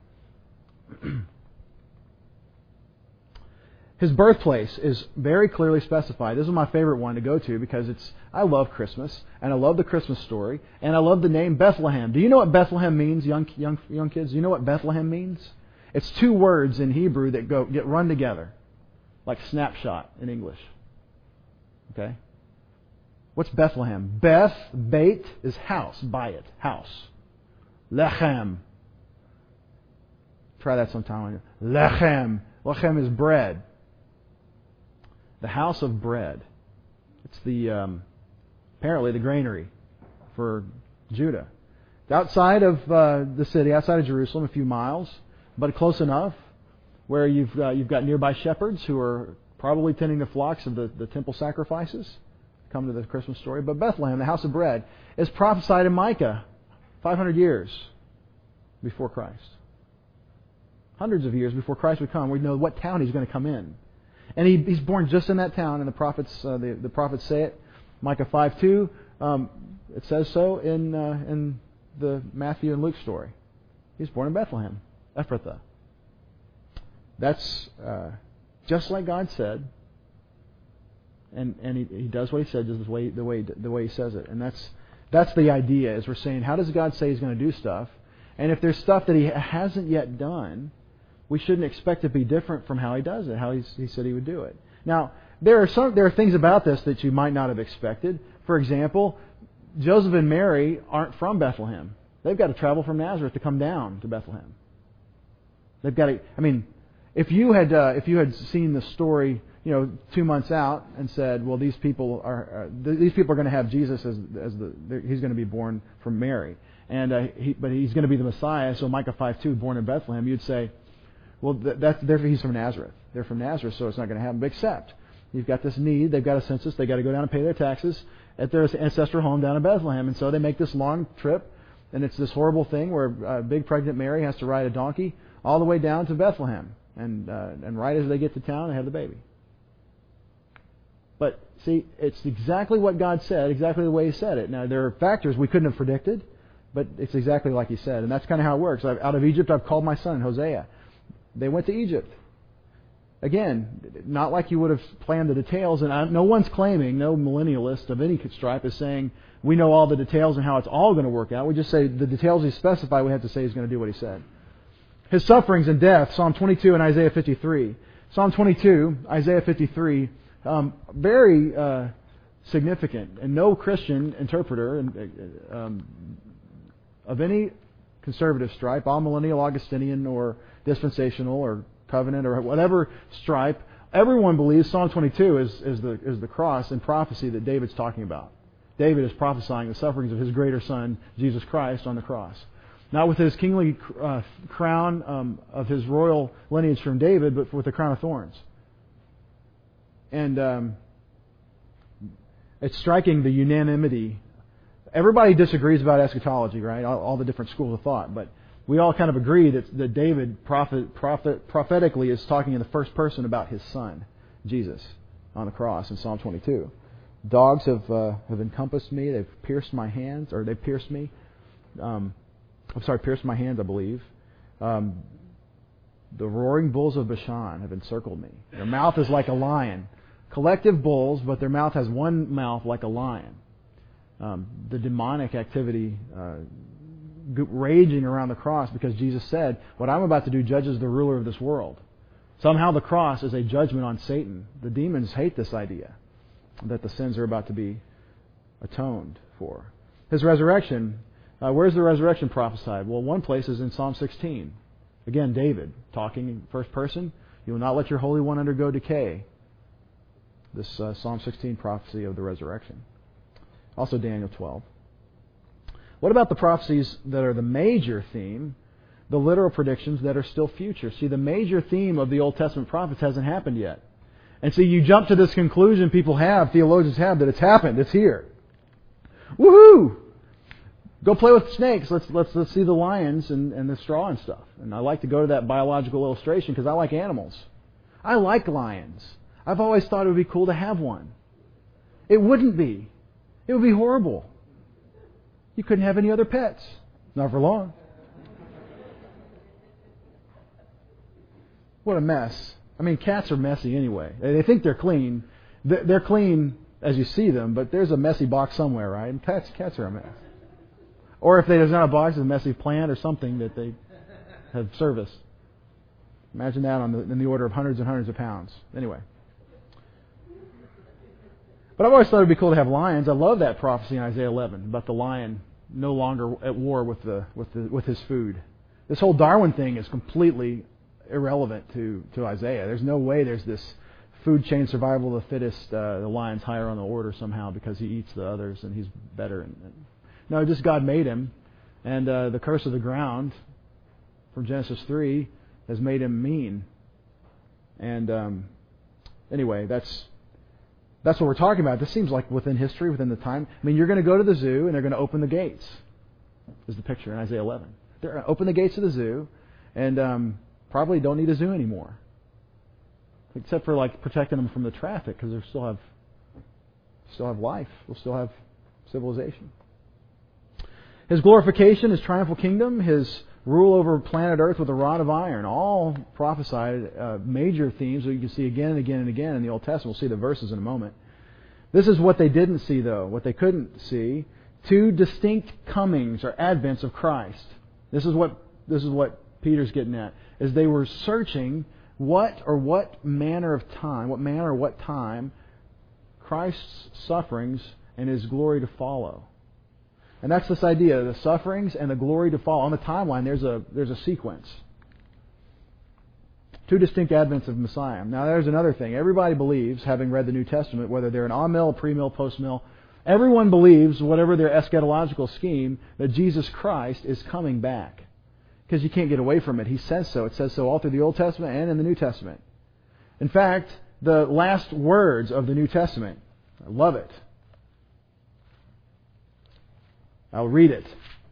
His birthplace is very clearly specified. This is my favorite one to go to because it's I love Christmas, and I love the Christmas story, and I love the name Bethlehem. Do you know what Bethlehem means, young young young kids? Do you know what Bethlehem means? It's two words in Hebrew that go get run together, like snapshot in English. Okay? What's Bethlehem? Beth, Beit is house, bayit, house. Lechem. Try that sometime. Lechem. Lechem is bread. The house of bread. It's the um, apparently the granary for Judah. It's outside of uh, the city, outside of Jerusalem, a few miles, but close enough where you've uh, you've got nearby shepherds who are probably tending the flocks of the, the temple sacrifices. Come to the Christmas story. But Bethlehem, the house of bread, is prophesied in Micah five hundred years before Christ. Hundreds of years before Christ would come, we know what town He's going to come in. And he, he's born just in that town, and the prophets uh, the, the prophets say it. Micah five two, um, it says so in uh, in the Matthew and Luke story. He's born in Bethlehem, Ephrathah. That's uh, just like God said, and and he, he does what He said, just the way the way the way He says it, and that's that's the idea. Is we're saying, how does God say He's going to do stuff? And if there's stuff that He hasn't yet done, we shouldn't expect it to be different from how He does it, how He, he said He would do it. Now, there are some there are things about this that you might not have expected. For example, Joseph and Mary aren't from Bethlehem. They've got to travel from Nazareth to come down to Bethlehem. They've got to. I mean, if you had uh, if you had seen the story, you know, two months out and said, well, these people are uh, these people are going to have Jesus as as the he's going to be born from Mary, and uh, he, but he's going to be the Messiah. So Micah five two, born in Bethlehem, you'd say, well, that's therefore he's from Nazareth. They're from Nazareth, so it's not going to happen. But except you've got this need. They've got a census. They've got to go down and pay their taxes at their ancestral home down in Bethlehem, and so they make this long trip. And it's this horrible thing where a big pregnant Mary has to ride a donkey all the way down to Bethlehem. And uh, and right as they get to town, they have the baby. But, see, it's exactly what God said, exactly the way He said it. Now, there are factors we couldn't have predicted, but it's exactly like He said. And that's kind of how it works. I've, out of Egypt, I've called my son, Hosea. They went to Egypt. again, not like you would have planned the details, and I, no one's claiming, no millennialist of any stripe is saying we know all the details and how it's all going to work out. We just say the details he specified, we have to say he's going to do what he said. His sufferings and death, Psalm twenty-two and Isaiah fifty-three. Psalm twenty-two, Isaiah fifty-three, um, very uh, significant, and no Christian interpreter um, of any conservative stripe, amillennial, Augustinian, or dispensational, or covenant, or whatever stripe, everyone believes Psalm twenty-two is, is the is the cross and prophecy that David's talking about. David is prophesying the sufferings of his greater son, Jesus Christ, on the cross. Not with his kingly uh, crown um, of his royal lineage from David, but with the crown of thorns. And um, it's striking the unanimity. Everybody disagrees about eschatology, right? All, all the different schools of thought, but we all kind of agree that, that David prophet, prophet, prophetically is talking in the first person about his son, Jesus, on the cross in Psalm twenty-two. Dogs have uh, have encompassed me; they've pierced my hands, or they've pierced me. Um, I'm sorry, pierced my hands, I believe. Um, the roaring bulls of Bashan have encircled me. Their mouth is like a lion. Collective bulls, but their mouth has one mouth like a lion. Um, the demonic activity uh, raging around the cross, because Jesus said, what I'm about to do judges the ruler of this world. Somehow the cross is a judgment on Satan. The demons hate this idea that the sins are about to be atoned for. His resurrection, uh, where's the resurrection prophesied? Well, one place is in Psalm sixteen. Again, David, talking in first person, you will not let your Holy One undergo decay. This uh, Psalm sixteen prophecy of the resurrection. Also Daniel twelve. What about the prophecies that are the major theme, the literal predictions that are still future? See, the major theme of the Old Testament prophets hasn't happened yet. And so you jump to this conclusion people have, theologians have, that it's happened, it's here. Woohoo! Go play with snakes. Let's let's let's see the lions and, and the straw and stuff. And I like to go to that biological illustration because I like animals. I like lions. I've always thought it would be cool to have one. It wouldn't be. It would be horrible. You couldn't have any other pets. Not for long. What a mess. I mean, cats are messy anyway. They think they're clean. They're clean as you see them, but there's a messy box somewhere, right? And cats, cats are a mess. Or if there's not a box, it's a messy plant or something that they have serviced. Imagine that on the, in the order of hundreds and hundreds of pounds. Anyway. But I've always thought it would be cool to have lions. I love that prophecy in Isaiah eleven about the lion no longer at war with the with the with his food. This whole Darwin thing is completely irrelevant to, to Isaiah. There's no way there's this food chain survival of the fittest. Uh, the lion's higher on the order somehow because he eats the others and he's better. And, and, no, just God made him, and uh, the curse of the ground from Genesis three has made him mean. And um, anyway, that's. That's what we're talking about. This seems like within history, within the time. I mean, you're going to go to the zoo and they're going to open the gates. Is the picture in Isaiah eleven. They're going to open the gates of the zoo and um, probably don't need a zoo anymore. Except for like protecting them from the traffic because they still have still have life. They'll still have civilization. His glorification, His triumphal kingdom, His rule over planet Earth with a rod of iron, all prophesied uh, major themes that you can see again and again and again in the Old Testament. We'll see the verses in a moment. This is what they didn't see, though, what they couldn't see. Two distinct comings or advents of Christ. This is what this is what Peter's getting at, is they were searching what or what manner of time, what manner or what time Christ's sufferings and His glory to follow. And that's this idea, the sufferings and the glory to follow. On the timeline, there's a there's a sequence. Two distinct advents of Messiah. Now, there's another thing. Everybody believes, having read the New Testament, whether they're an amill, pre-mill, post-mill, everyone believes, whatever their eschatological scheme, that Jesus Christ is coming back. Because you can't get away from it. He says so. It says so all through the Old Testament and in the New Testament. In fact, the last words of the New Testament, I love it. I'll read it.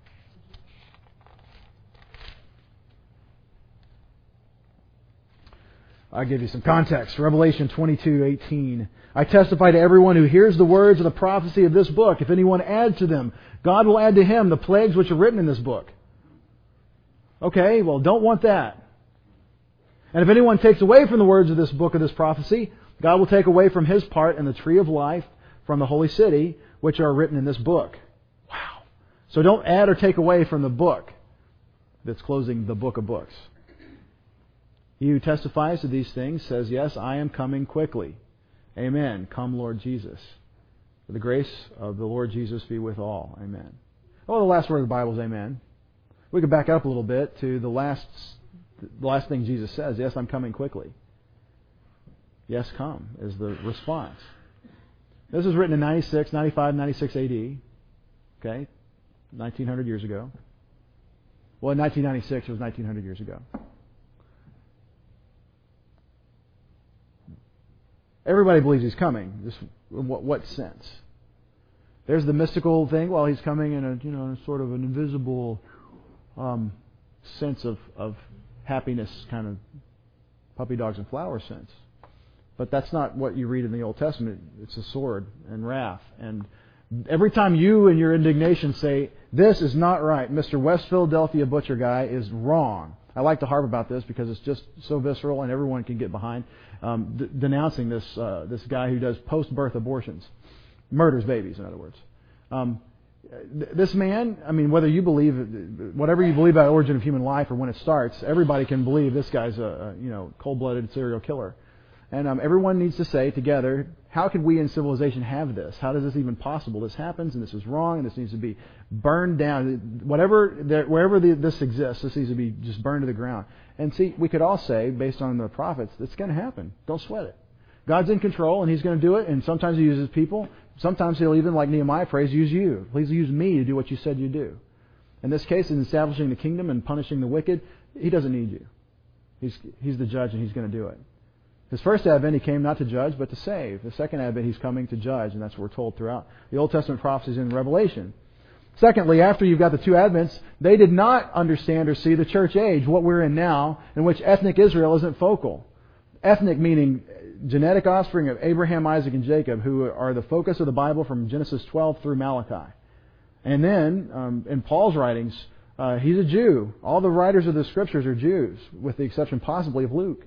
I'll give you some context. Revelation twenty-two eighteen. I testify to everyone who hears the words of the prophecy of this book. If anyone adds to them, God will add to him the plagues which are written in this book. Okay, well, don't want that. And if anyone takes away from the words of this book of this prophecy, God will take away from his part in the tree of life from the holy city, which are written in this book. Wow. So don't add or take away from the book that's closing the book of books. He who testifies to these things says, yes, I am coming quickly. Amen. Come, Lord Jesus. For the grace of the Lord Jesus be with all. Amen. Oh, the last word of the Bible is amen. We could back up a little bit to the last, the last thing Jesus says. Yes, I'm coming quickly. Yes, come is the response. This was written in ninety-six, ninety-five, ninety-six A D. Okay? nineteen hundred years ago. Well, in nineteen ninety-six, it was nineteen hundred years ago. Everybody believes He's coming. Just in what, what sense? There's the mystical thing. Well, He's coming in a you know sort of an invisible um, sense of, of happiness, kind of puppy dogs and flowers sense. But that's not what you read in the Old Testament. It's a sword and wrath. And every time you in your indignation say, this is not right, Mister West Philadelphia butcher guy is wrong. I like to harp about this because it's just so visceral and everyone can get behind um, d- denouncing this uh, this guy who does post-birth abortions. Murders babies, in other words. Um, th- this man, I mean, whether you believe, whatever you believe about the origin of human life or when it starts, everybody can believe this guy's a, a you know cold-blooded serial killer. And um, everyone needs to say together, how could we in civilization have this? How is this even possible? This happens, and this is wrong, and this needs to be burned down. Whatever, there, wherever the, this exists, this needs to be just burned to the ground. And see, we could all say, based on the prophets, it's going to happen. Don't sweat it. God's in control, and He's going to do it, and sometimes He uses people. Sometimes He'll even, like Nehemiah prays, use you. Please use me to do what you said you do. In this case, in establishing the kingdom and punishing the wicked, He doesn't need you. He's, he's the judge, and He's going to do it. His first advent, He came not to judge, but to save. The second advent, He's coming to judge, and that's what we're told throughout the Old Testament prophecies in Revelation. Secondly, after you've got the two advents, they did not understand or see the church age, what we're in now, in which ethnic Israel isn't focal. Ethnic meaning genetic offspring of Abraham, Isaac, and Jacob, who are the focus of the Bible from Genesis twelve through Malachi. And then, um, in Paul's writings, uh, he's a Jew. All the writers of the Scriptures are Jews, with the exception possibly of Luke.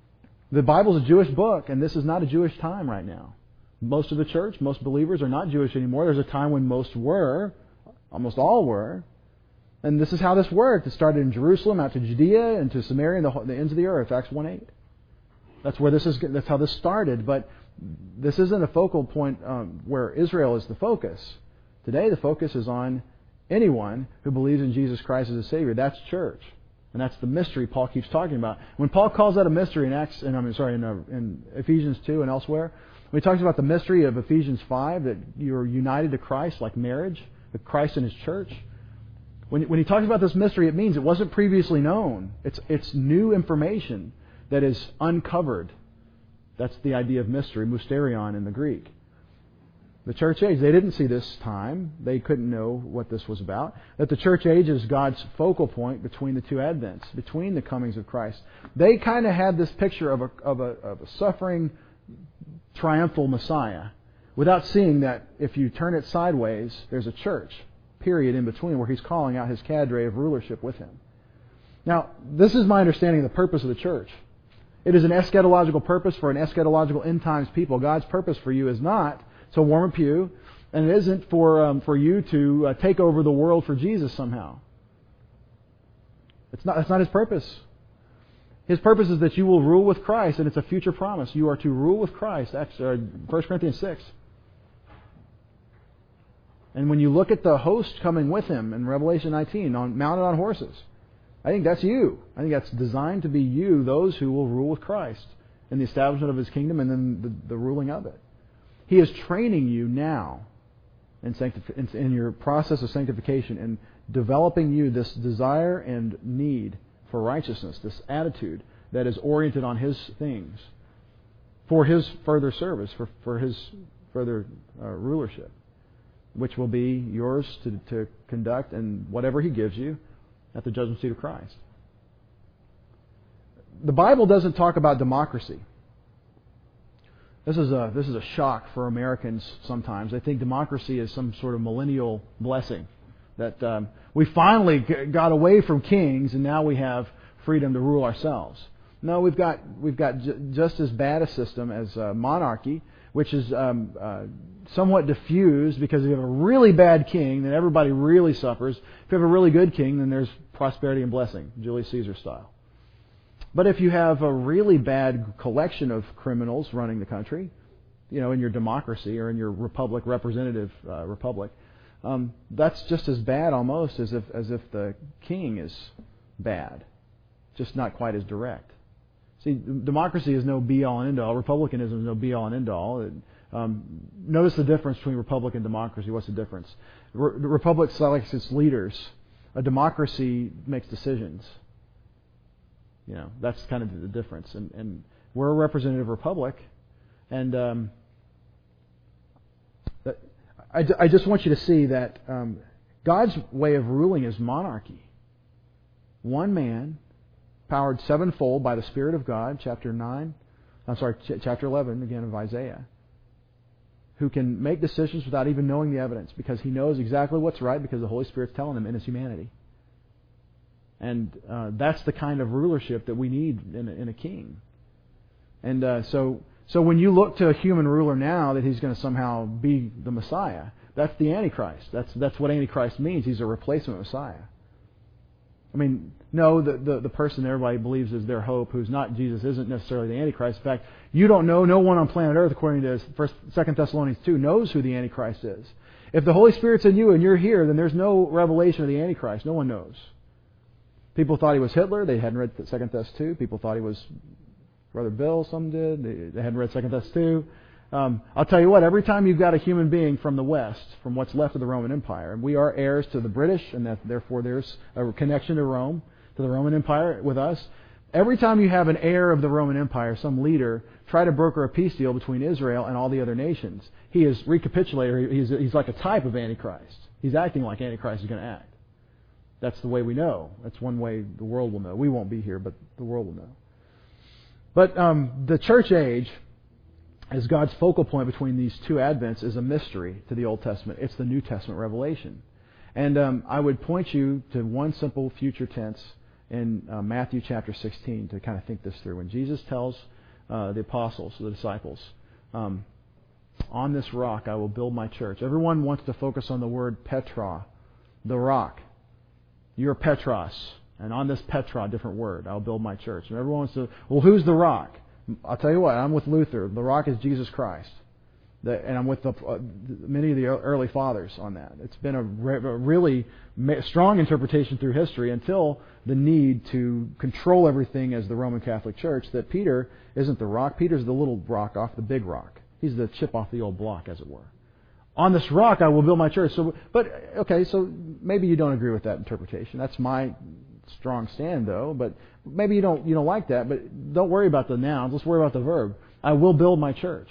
The Bible's a Jewish book, and this is not a Jewish time right now. Most of the church, most believers are not Jewish anymore. There's a time when most were, almost all were. And this is how this worked. It started in Jerusalem, out to Judea, and to Samaria, and the, the ends of the earth, Acts one eight. That's where this is. That's how this started. But this isn't a focal point um, where Israel is the focus. Today, the focus is on anyone who believes in Jesus Christ as a Savior. That's church. And that's the mystery Paul keeps talking about. When Paul calls that a mystery in Acts, and I mean, sorry, in, uh, in Ephesians two and elsewhere, when he talks about the mystery of Ephesians five, that you're united to Christ like marriage, with Christ and His church. When when he talks about this mystery, it means it wasn't previously known. It's it's new information that is uncovered. That's the idea of mystery, mysterion in the Greek. The church age, they didn't see this time. They couldn't know what this was about. That the church age is God's focal point between the two advents, between the comings of Christ. They kind of had this picture of a, of a, of a suffering, triumphal Messiah, without seeing that if you turn it sideways, there's a church, period, in between, where He's calling out His cadre of rulership with Him. Now, this is my understanding of the purpose of the church. It is an eschatological purpose for an eschatological end times people. God's purpose for you is not to warm a pew, and it isn't for um, for you to uh, take over the world for Jesus somehow. It's not. That's not His purpose. His purpose is that you will rule with Christ, and it's a future promise. You are to rule with Christ. That's uh, First Corinthians six. And when you look at the host coming with Him in Revelation nineteen, on, mounted on horses, I think that's you. I think that's designed to be you, those who will rule with Christ in the establishment of His kingdom and then the, the ruling of it. He is training you now in, sanctif- in your process of sanctification and developing you this desire and need for righteousness, this attitude that is oriented on His things for His further service, for, for His further uh, rulership, which will be yours to, to conduct and whatever He gives you at the judgment seat of Christ. The Bible doesn't talk about democracy. This is a this is a shock for Americans sometimes. They think democracy is some sort of millennial blessing. That um, we finally got away from kings and now we have freedom to rule ourselves. No, we've got we've got j- just as bad a system as uh, monarchy, which is um, uh, somewhat diffused because if you have a really bad king, then everybody really suffers. If you have a really good king, then there's prosperity and blessing, Julius Caesar style. But if you have a really bad collection of criminals running the country, you know, in your democracy or in your republic, representative uh, republic, um, that's just as bad almost as if as if the king is bad, just not quite as direct. See, democracy is no be-all and end-all. Republicanism is no be-all and end-all. Um, notice the difference between republic and democracy. What's the difference? Re- the republic selects its leaders. A democracy makes decisions. You know, that's kind of the difference. And, and we're a representative republic, and um, that, I, I just want you to see that um, God's way of ruling is monarchy. One man, powered sevenfold by the Spirit of God, chapter nine, I'm sorry, ch- chapter eleven, again, of Isaiah, who can make decisions without even knowing the evidence because he knows exactly what's right because the Holy Spirit's telling him in his humanity. And uh, that's the kind of rulership that we need in a, in a king. And uh, so so when you look to a human ruler now that he's going to somehow be the Messiah, that's the Antichrist. That's, that's what Antichrist means. He's a replacement Messiah. I mean, no, the, the, the person everybody believes is their hope, who's not Jesus, isn't necessarily the Antichrist. In fact, you don't know, no one on planet Earth, according to First, Second Thessalonians two, knows who the Antichrist is. If the Holy Spirit's in you and you're here, then there's no revelation of the Antichrist. No one knows. People thought he was Hitler. They hadn't read Second Thess two. People thought he was Brother Bill. Some did. They, they hadn't read Second Thess two. Um, I'll tell you what, every time you've got a human being from the West, from what's left of the Roman Empire, and we are heirs to the British, and that therefore there's a connection to Rome, to the Roman Empire with us. Every time you have an heir of the Roman Empire, some leader, try to broker a peace deal between Israel and all the other nations, he is recapitulator. He's, he's like a type of Antichrist. He's acting like Antichrist is going to act. That's the way we know. That's one way the world will know. We won't be here, but the world will know. But um, the church age, as God's focal point between these two advents, is a mystery to the Old Testament. It's the New Testament revelation. And um, I would point you to one simple future tense in uh, Matthew chapter sixteen to kind of think this through. When Jesus tells uh, the apostles, the disciples, um, on this rock I will build my church. Everyone wants to focus on the word Petra, the rock. You're Petros. And on this Petra, different word, I'll build my church. And everyone wants to, well, who's the rock? I'll tell you what, I'm with Luther. The rock is Jesus Christ. The, and I'm with the, uh, many of the early fathers on that. It's been a, re, a really ma- strong interpretation through history until the need to control everything as the Roman Catholic Church, that Peter isn't the rock. Peter's the little rock off the big rock. He's the chip off the old block, as it were. On this rock I will build my church. So, but, okay, so maybe you don't agree with that interpretation. That's my strong stand, though. But maybe you don't you don't like that. But don't worry about the nouns. Let's worry about the verb. I will build my church.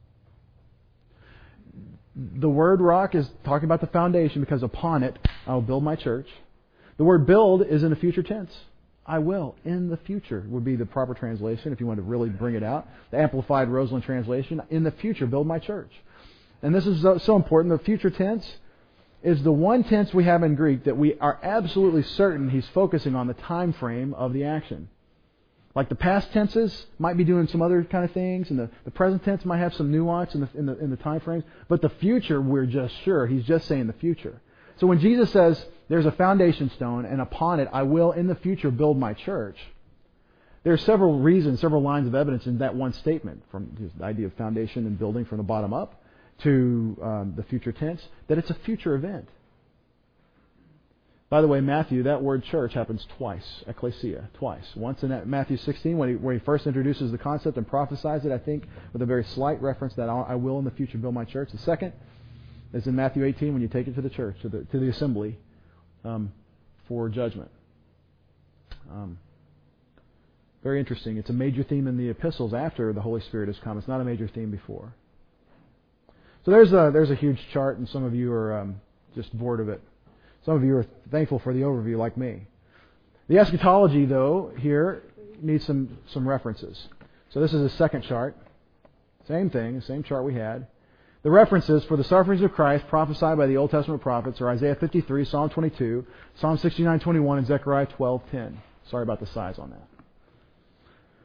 The word rock is talking about the foundation because upon it I will build my church. The word build is in the future tense. I will, in the future, would be the proper translation if you want to really bring it out. The Amplified Roseland translation, in the future, build my church. And this is so important. The future tense is the one tense we have in Greek that we are absolutely certain he's focusing on the time frame of the action. Like the past tenses might be doing some other kind of things, and the, the present tense might have some nuance in the, in the in the time frames. But the future, we're just sure he's just saying the future. So when Jesus says there's a foundation stone, and upon it I will in the future build my church, there are several reasons, several lines of evidence in that one statement, from the idea of foundation and building from the bottom up to um, the future tense, that it's a future event. By the way, Matthew, that word church happens twice, ecclesia, twice. Once in Matthew sixteen, when he, where he first introduces the concept and prophesies it, I think, with a very slight reference that I will in the future build my church. The second is in Matthew eighteen, when you take it to the church, to the, to the assembly, um, for judgment. Um, very interesting. It's a major theme in the epistles after the Holy Spirit has come. It's not a major theme before. So there's a, there's a huge chart, and some of you are um, just bored of it. Some of you are thankful for the overview, like me. The eschatology, though, here needs some, some references. So this is the second chart. Same thing, the same chart we had. The references for the sufferings of Christ prophesied by the Old Testament prophets are Isaiah fifty-three, Psalm twenty-two, Psalm sixty-nine twenty-one, and Zechariah twelve ten. Sorry about the size on that.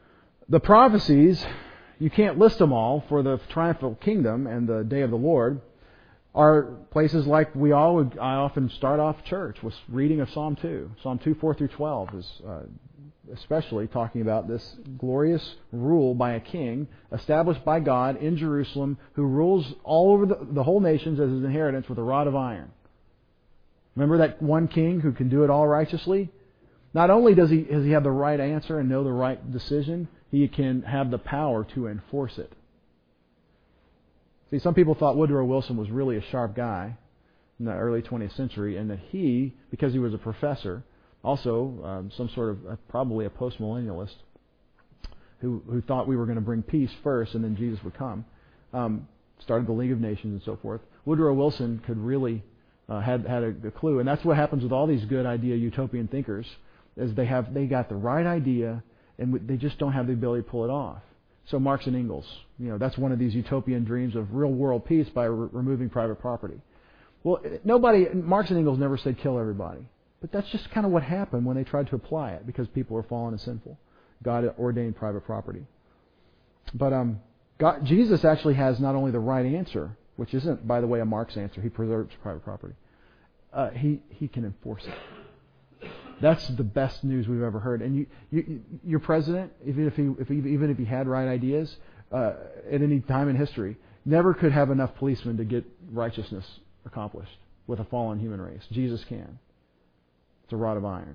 The prophecies, you can't list them all for the triumphal kingdom and the day of the Lord, are places like we all would, I often start off church with reading of Psalm two. Psalm two, four through twelve is uh, especially talking about this glorious rule by a king established by God in Jerusalem who rules all over the, the whole nations as his inheritance with a rod of iron. Remember that one king who can do it all righteously? Not only does he, does he have the right answer and know the right decision, he can have the power to enforce it. See, some people thought Woodrow Wilson was really a sharp guy in the early twentieth century, and that he, because he was a professor, also um, some sort of, uh, probably a postmillennialist, who, who thought we were going to bring peace first and then Jesus would come, um, started the League of Nations and so forth. Woodrow Wilson could really, uh, had, had a, a clue, and that's what happens with all these good idea utopian thinkers, is they have they got the right idea, and they just don't have the ability to pull it off. So Marx and Engels, you know, that's one of these utopian dreams of real world peace by re- removing private property. Well, nobody, Marx and Engels never said kill everybody. But that's just kind of what happened when they tried to apply it, because people were fallen and sinful. God ordained private property. But um, God, Jesus actually has not only the right answer, which isn't, by the way, a Marx answer. He preserves private property. Uh, he he can enforce it. That's the best news we've ever heard. And you, you, your president, even if he, if he, even if he had right ideas, uh, at any time in history, never could have enough policemen to get righteousness accomplished with a fallen human race. Jesus can. It's a rod of iron.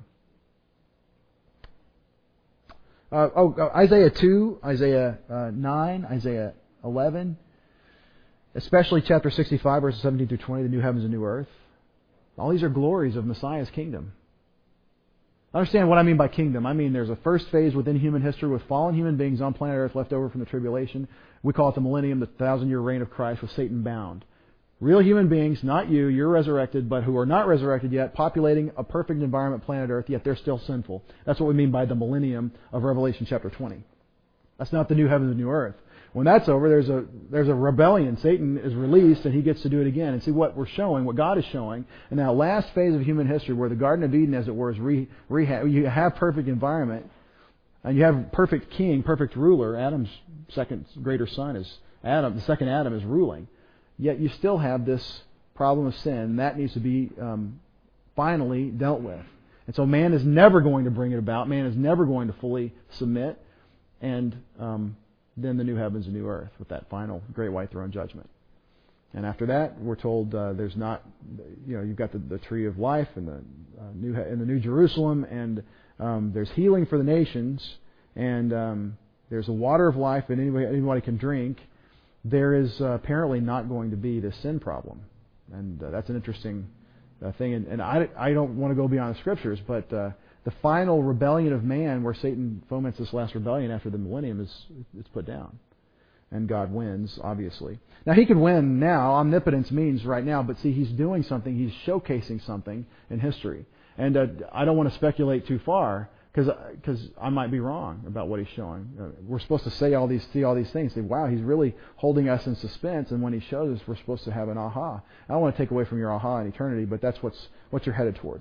Uh, oh, uh, Isaiah two, Isaiah uh, nine, Isaiah eleven, especially chapter sixty-five, verses seventeen through twenty, the new heavens and new earth. All these are glories of Messiah's kingdom. Understand what I mean by kingdom. I mean there's a first phase within human history with fallen human beings on planet Earth left over from the tribulation. We call it the millennium, the thousand-year reign of Christ with Satan bound. Real human beings, not you, you're resurrected, but who are not resurrected yet, populating a perfect environment, planet Earth, yet they're still sinful. That's what we mean by the millennium of Revelation chapter twenty. That's not the new heavens and new earth. When that's over, there's a there's a rebellion. Satan is released, and he gets to do it again. And see what we're showing, what God is showing, in that last phase of human history, where the Garden of Eden, as it were, is re, rehab. You have perfect environment, and you have perfect king, perfect ruler. Adam's second greater son is Adam. The second Adam is ruling. Yet you still have this problem of sin, and that needs to be um, finally dealt with. And so man is never going to bring it about. Man is never going to fully submit. And um, then the new heavens and new earth with that final great white throne judgment. And after that, we're told uh, there's not, you know, you've got the, the tree of life and the uh, new in the New Jerusalem, and um, there's healing for the nations, and um, there's a water of life that anybody anybody can drink. There is uh, apparently not going to be this sin problem, and uh, that's an interesting uh, thing. And, and I, I don't want to go beyond the scriptures, but uh, the final rebellion of man, where Satan foments this last rebellion after the millennium, is it's put down, and God wins. Obviously, now He can win now. Omnipotence means right now, but see, He's doing something. He's showcasing something in history, and uh, I don't want to speculate too far, because I might be wrong about what He's showing. Uh, we're supposed to say all these, see all these things, say, wow, He's really holding us in suspense, and when He shows us, we're supposed to have an aha. I don't want to take away from your aha in eternity, but that's what's what you're headed towards.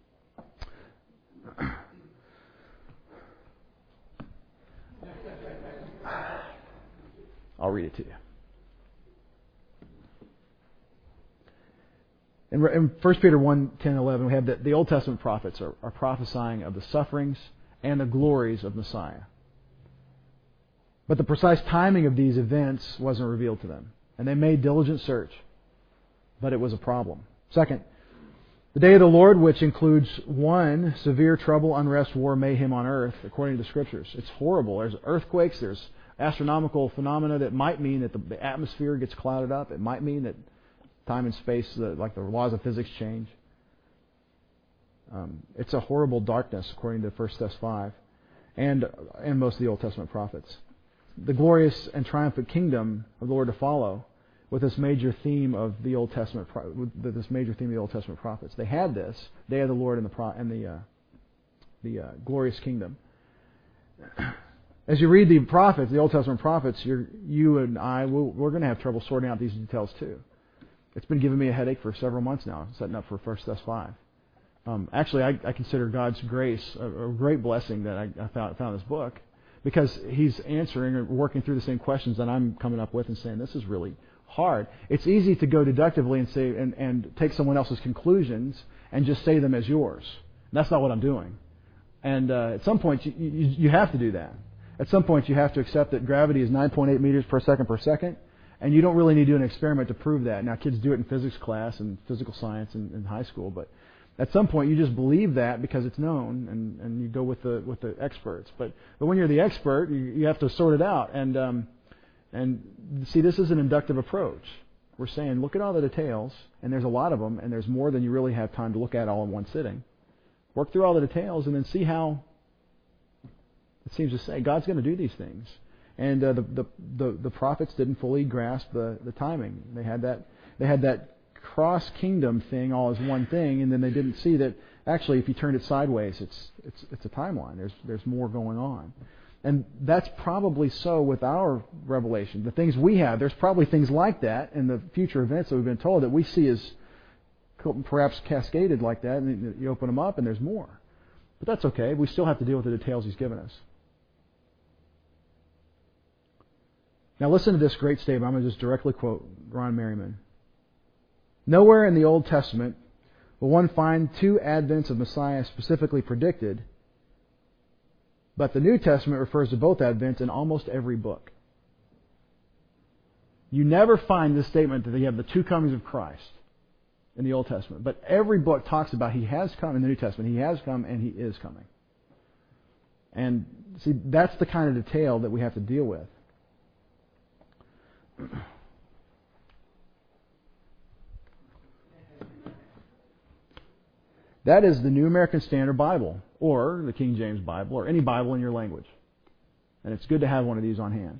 I'll read it to you. In, in First Peter one, ten, eleven, we have that the Old Testament prophets are, are prophesying of the sufferings and the glories of Messiah. But the precise timing of these events wasn't revealed to them. And they made diligent search. But it was a problem. Second, the day of the Lord, which includes one, severe trouble, unrest, war, mayhem on earth, according to the Scriptures. It's horrible. There's earthquakes, there's astronomical phenomena that might mean that the atmosphere gets clouded up. It might mean that time and space, like the laws of physics, change. Um, it's a horrible darkness, according to First Thessalonians five, and and most of the Old Testament prophets. The glorious and triumphant kingdom of the Lord to follow, with this major theme of the Old Testament, with this major theme of the Old Testament prophets. They had this day of the Lord and the pro, and the uh, the uh, glorious kingdom. As you read the prophets, the Old Testament prophets, you're, you and I, we're, we're going to have trouble sorting out these details too. It's been giving me a headache for several months now, setting up for First Thessalonians five. Um, actually, I, I consider God's grace a, a great blessing that I, I found, found this book, because he's answering or working through the same questions that I'm coming up with and saying, this is really hard. It's easy to go deductively and say and, and take someone else's conclusions and just say them as yours. And that's not what I'm doing. And uh, at some point, you, you, you have to do that. At some point, you have to accept that gravity is nine point eight meters per second per second, and you don't really need to do an experiment to prove that. Now, kids do it in physics class and physical science in, in high school, but at some point, you just believe that because it's known, and, and you go with the with the experts. But but when you're the expert, you, you have to sort it out. And um, and see, this is an inductive approach. We're saying, look at all the details, and there's a lot of them, and there's more than you really have time to look at all in one sitting. Work through all the details, and then see how it seems to say God's going to do these things. And uh, the, the the the prophets didn't fully grasp the, the timing. They had that they had that cross kingdom thing all as one thing, and then they didn't see that actually if you turned it sideways, it's it's it's a timeline. There's there's more going on. And that's probably so with our revelation. The things we have, there's probably things like that in the future events that we've been told that we see as perhaps cascaded like that, and you open them up and there's more. But that's okay. We still have to deal with the details He's given us. Now listen to this great statement. I'm going to just directly quote Ron Merriman. Nowhere in the Old Testament will one find two advents of Messiah specifically predicted, but the New Testament refers to both advents in almost every book. You never find this statement that you have the two comings of Christ in the Old Testament, but every book talks about He has come in the New Testament. He has come and He is coming. And see, that's the kind of detail that we have to deal with. That is the New American Standard Bible, or the King James Bible, or any Bible in your language. And it's good to have one of these on hand.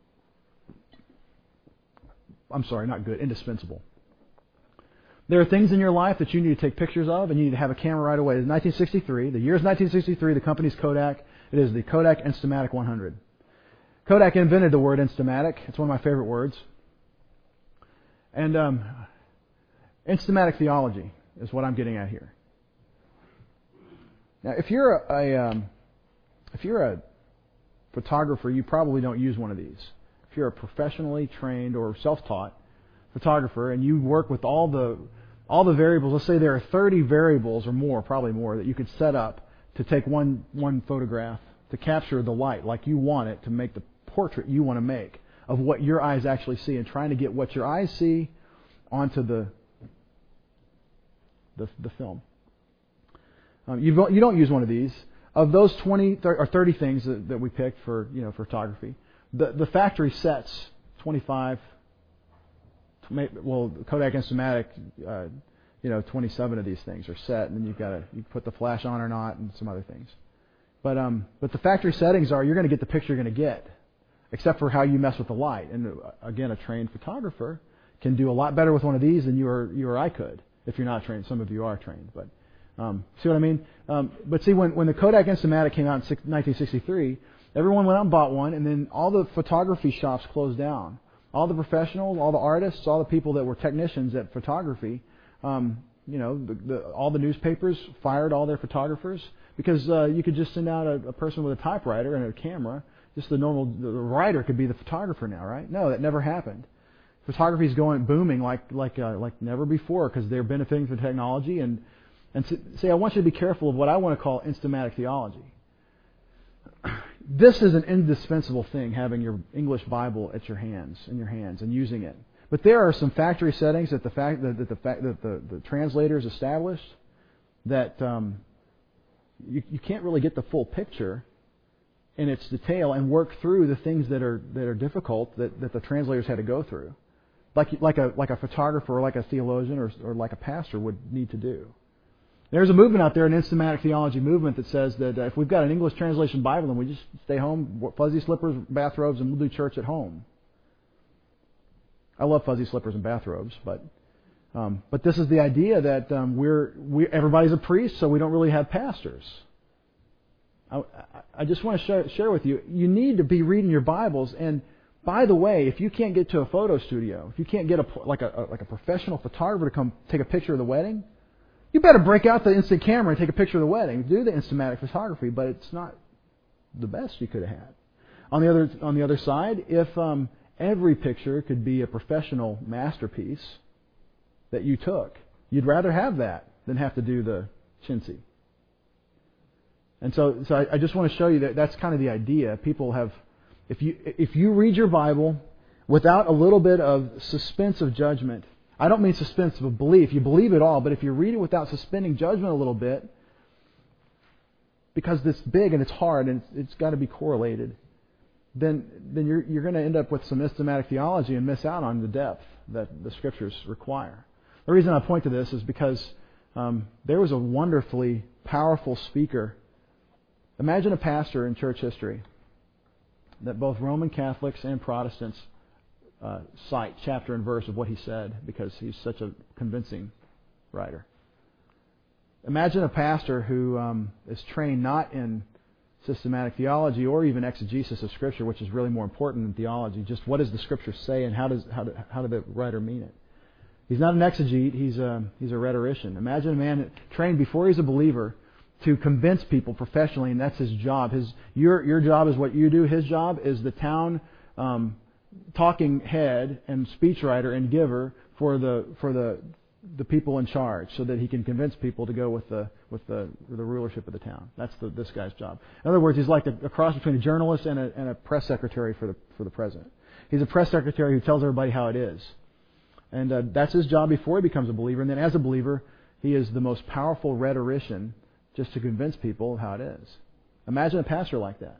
I'm sorry, not good, indispensable. There are things in your life that you need to take pictures of, and you need to have a camera right away. It's nineteen sixty-three. The year is nineteen sixty-three. The company's Kodak. It is the Kodak Instamatic one hundred. Kodak invented the word Instamatic. It's one of my favorite words. And um, Instamatic theology is what I'm getting at here. Now, if you're a, a um, if you're a photographer, you probably don't use one of these. If you're a professionally trained or self-taught photographer, and you work with all the all the variables, let's say there are thirty variables or more, probably more, that you could set up to take one one photograph to capture the light like you want it to make the portrait you want to make of what your eyes actually see, and trying to get what your eyes see onto the the, the film. Um, you don't you don't use one of these. Of those twenty or thirty things that, that we picked for you know for photography, the the factory sets twenty-five. Well, Kodak Instamatic, uh, you know, twenty-seven of these things are set, and then you've got to you put the flash on or not, and some other things. But um, but the factory settings are you're going to get the picture you're going to get, except for how you mess with the light. And uh, again, a trained photographer can do a lot better with one of these than you or you or I could if you're not trained. Some of you are trained, but um, see what I mean? Um, but see, when when the Kodak Instamatic came out in nineteen sixty-three, everyone went out and bought one, and then all the photography shops closed down. All the professionals, all the artists, all the people that were technicians at photography, um, you know, the, the, all the newspapers fired all their photographers because uh, you could just send out a, a person with a typewriter and a camera. Just the normal, the writer could be the photographer now, right? No, that never happened. Photography is going booming like like uh, like never before because they're benefiting from technology. And and so, say, I want you to be careful of what I want to call Instamatic theology. This is an indispensable thing, having your English Bible at your hands, in your hands, and using it. But there are some factory settings that the fact that the, fact that the, the translators established that um, you, you can't really get the full picture in its detail and work through the things that are that are difficult that, that the translators had to go through, like like a like a photographer or like a theologian or or like a pastor would need to do. There's a movement out there, an Instamatic theology movement, that says that uh, if we've got an English translation Bible, then we just stay home, fuzzy slippers, bathrobes, and we'll do church at home. I love fuzzy slippers and bathrobes, but um, but this is the idea that um, we're we everybody's a priest, so we don't really have pastors. I, I just want to share, share with you, you need to be reading your Bibles. And by the way, if you can't get to a photo studio, if you can't get a like a, a like a professional photographer to come take a picture of the wedding, you better break out the instant camera and take a picture of the wedding. Do the Instamatic photography, but it's not the best you could have had. On the other on the other side, if um, every picture could be a professional masterpiece that you took, you'd rather have that than have to do the chintzy. And so, so I, I just want to show you that that's kind of the idea. People have, if you if you read your Bible without a little bit of suspense of judgment, I don't mean suspense of belief. You believe it all, but if you read it without suspending judgment a little bit, because it's big and it's hard and it's, it's got to be correlated, then then you're you're going to end up with some systematic theology and miss out on the depth that the Scriptures require. The reason I point to this is because um, there was a wonderfully powerful speaker. Imagine a pastor in church history that both Roman Catholics and Protestants uh, cite chapter and verse of what he said because he's such a convincing writer. Imagine a pastor who um, is trained not in systematic theology or even exegesis of Scripture, which is really more important than theology. Just what does the Scripture say and how does how, do, how did the writer mean it? He's not an exegete. He's a he's a rhetorician. Imagine a man trained before he's a believer to convince people professionally, and that's his job. His your your job is what you do. His job is the town um, talking head and speechwriter and giver for the for the the people in charge, so that he can convince people to go with the with the the rulership of the town. That's the, this guy's job. In other words, he's like a, a cross between a journalist and a, and a press secretary for the for the president. He's a press secretary who tells everybody how it is, and uh, that's his job before he becomes a believer. And then, as a believer, he is the most powerful rhetorician, just to convince people how it is. Imagine a pastor like that.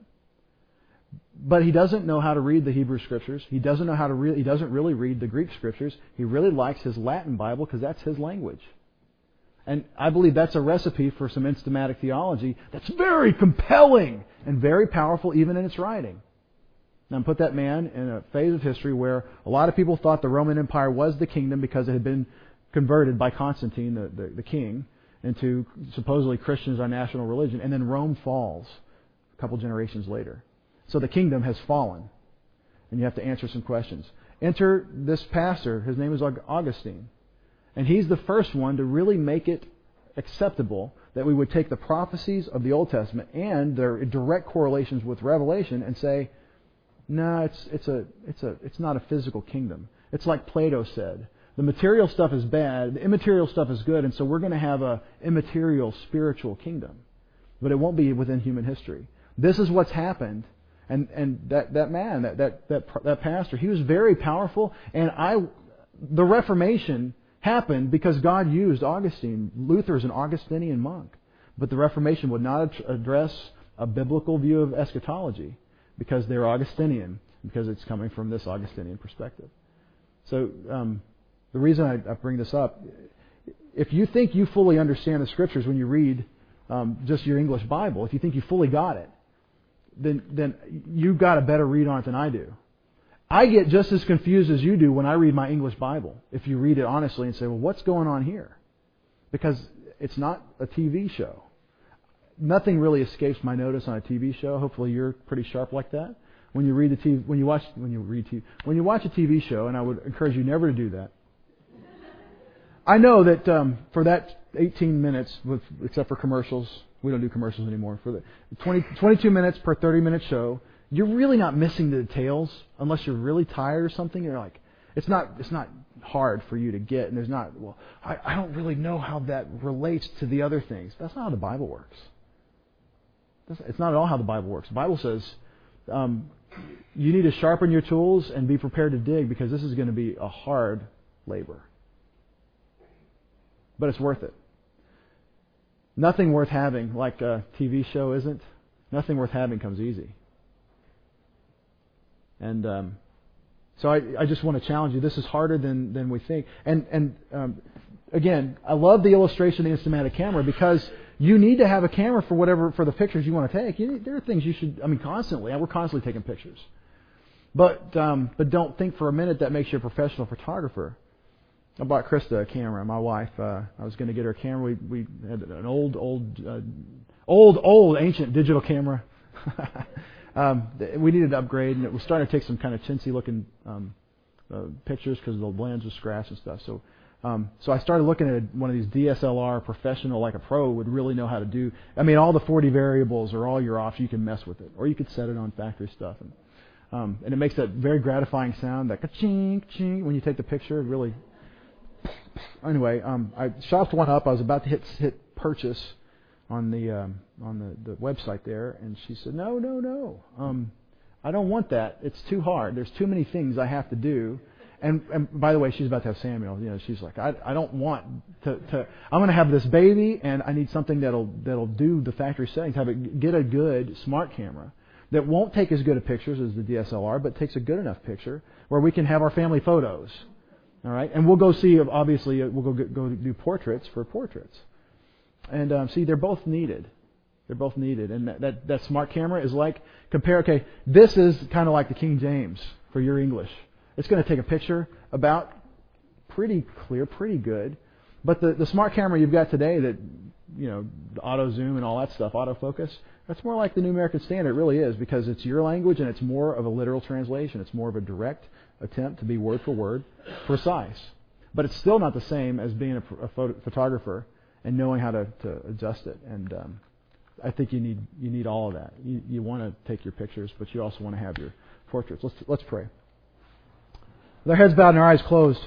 But he doesn't know how to read the Hebrew Scriptures. He doesn't know how to re- he doesn't really read the Greek Scriptures. He really likes his Latin Bible because that's his language. And I believe that's a recipe for some systematic theology that's very compelling and very powerful even in its writing. Now, put that man in a phase of history where a lot of people thought the Roman Empire was the kingdom because it had been converted by Constantine, the, the, the king, into supposedly Christians, our national religion, and then Rome falls a couple generations later. So the kingdom has fallen, and you have to answer some questions. Enter this pastor, his name is Augustine, and he's the first one to really make it acceptable that we would take the prophecies of the Old Testament and their direct correlations with Revelation and say, no, it's it's a it's a it's not a physical kingdom. It's like Plato said. The material stuff is bad, the immaterial stuff is good, and so we're going to have a immaterial spiritual kingdom. But it won't be within human history. This is what's happened, and and that, that man, that, that that that pastor, he was very powerful, and I the Reformation happened because God used Augustine. Luther is an Augustinian monk, but the Reformation would not address a biblical view of eschatology because they're Augustinian, because it's coming from this Augustinian perspective. So um, the reason I, I bring this up, if you think you fully understand the Scriptures when you read um, just your English Bible, if you think you fully got it, then then you've got a better read on it than I do. I get just as confused as you do when I read my English Bible, if you read it honestly and say, well, what's going on here? Because it's not a T V show. Nothing really escapes my notice on a T V show. Hopefully you're pretty sharp like that. When you read the T V, when you watch, when you read T V, when you watch a T V show, and I would encourage you never to do that. I know that um, for that eighteen minutes, with, except for commercials, we don't do commercials anymore. For the twenty, twenty-two minutes per thirty minute show, you're really not missing the details unless you're really tired or something. You're like, it's not, it's not hard for you to get, and there's not. Well, I, I don't really know how that relates to the other things. That's not how the Bible works. It's not at all how the Bible works. The Bible says um, you need to sharpen your tools and be prepared to dig, because this is going to be a hard labor. But it's worth it. Nothing worth having, like a T V show isn't, nothing worth having comes easy. And um, so I, I just want to challenge you. This is harder than, than we think. And, and um, again, I love the illustration of the Instamatic camera, because you need to have a camera for whatever, for the pictures you want to take. You need, there are things you should, I mean, constantly. We're constantly taking pictures. But um, but don't think for a minute that makes you a professional photographer. I bought Krista a camera, my wife. Uh, I was going to get her a camera. We we had an old, old, uh, old, old, ancient digital camera. um, we needed to upgrade, and it was starting to take some kind of chintzy-looking um, uh, pictures because the lens was scratched and stuff. So Um, so I started looking at one of these D S L R professional, like a pro would really know how to do. I mean, all the forty variables or all your options, you can mess with it. Or you could set it on factory stuff. And, um, and it makes that very gratifying sound, that ka-ching, ching, when you take the picture. It really... Anyway, um, I shopped one up. I was about to hit hit purchase on the um, on the, the website there. And she said, no, no, no. Um, I don't want that. It's too hard. There's too many things I have to do. And, and by the way, she's about to have Samuel. You know, she's like, I, I don't want to, to. I'm going to have this baby, and I need something that'll that'll do the factory settings. Have it get a good smart camera that won't take as good a pictures as the D S L R, but takes a good enough picture where we can have our family photos. All right, and we'll go see. Obviously, we'll go go do portraits for portraits. And um, see, they're both needed. They're both needed, and that, that that smart camera is like compare. Okay, this is kind of like the King James for your English. It's going to take a picture about pretty clear, pretty good. But the, the smart camera you've got today that, you know, the auto zoom and all that stuff, autofocus, that's more like the New American Standard. It really is, because it's your language and it's more of a literal translation. It's more of a direct attempt to be word for word precise. But it's still not the same as being a, a photo, photographer and knowing how to, to adjust it. And um, I think you need you need all of that. You, you want to take your pictures, but you also want to have your portraits. Let's let's pray. With our heads bowed and our eyes closed,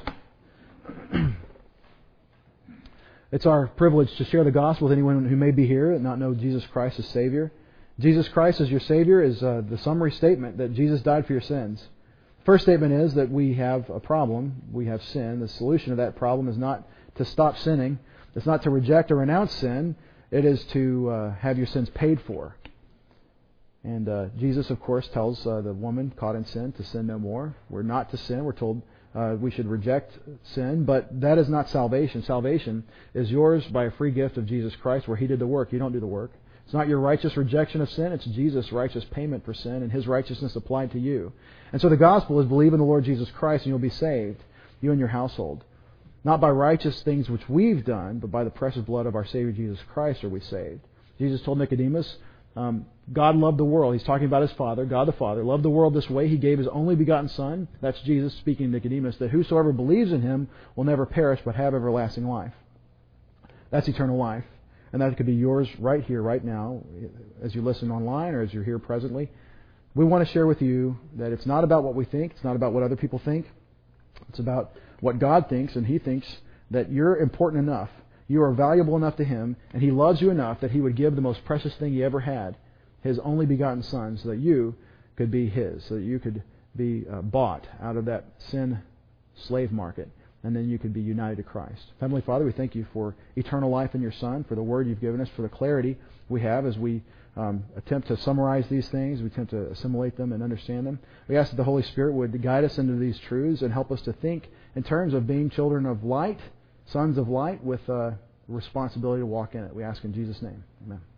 it's our privilege to share the gospel with anyone who may be here and not know Jesus Christ as Savior. Jesus Christ as your Savior is uh, the summary statement that Jesus died for your sins. First statement is that we have a problem. We have sin. The solution to that problem is not to stop sinning. It's not to reject or renounce sin. It is to uh, have your sins paid for. And uh, Jesus, of course, tells uh, the woman caught in sin to sin no more. We're not to sin. We're told uh, we should reject sin. But that is not salvation. Salvation is yours by a free gift of Jesus Christ, where He did the work. You don't do the work. It's not your righteous rejection of sin. It's Jesus' righteous payment for sin and His righteousness applied to you. And so the gospel is believe in the Lord Jesus Christ and you'll be saved, you and your household. Not by righteous things which we've done, but by the precious blood of our Savior Jesus Christ are we saved. Jesus told Nicodemus, um, God loved the world. He's talking about His Father, God the Father, loved the world this way. He gave His only begotten Son. That's Jesus speaking to Nicodemus, that whosoever believes in Him will never perish but have everlasting life. That's eternal life. And that could be yours right here, right now, as you listen online or as you're here presently. We want to share with you that it's not about what we think. It's not about what other people think. It's about what God thinks, and He thinks that you're important enough. You are valuable enough to Him, and He loves you enough that He would give the most precious thing He ever had, His only begotten Son, so that you could be His, so that you could be uh, bought out of that sin slave market, and then you could be united to Christ. Heavenly Father, we thank You for eternal life in Your Son, for the Word You've given us, for the clarity we have as we um, attempt to summarize these things, we attempt to assimilate them and understand them. We ask that the Holy Spirit would guide us into these truths and help us to think in terms of being children of light, sons of light, with a responsibility to walk in it. We ask in Jesus' name. Amen.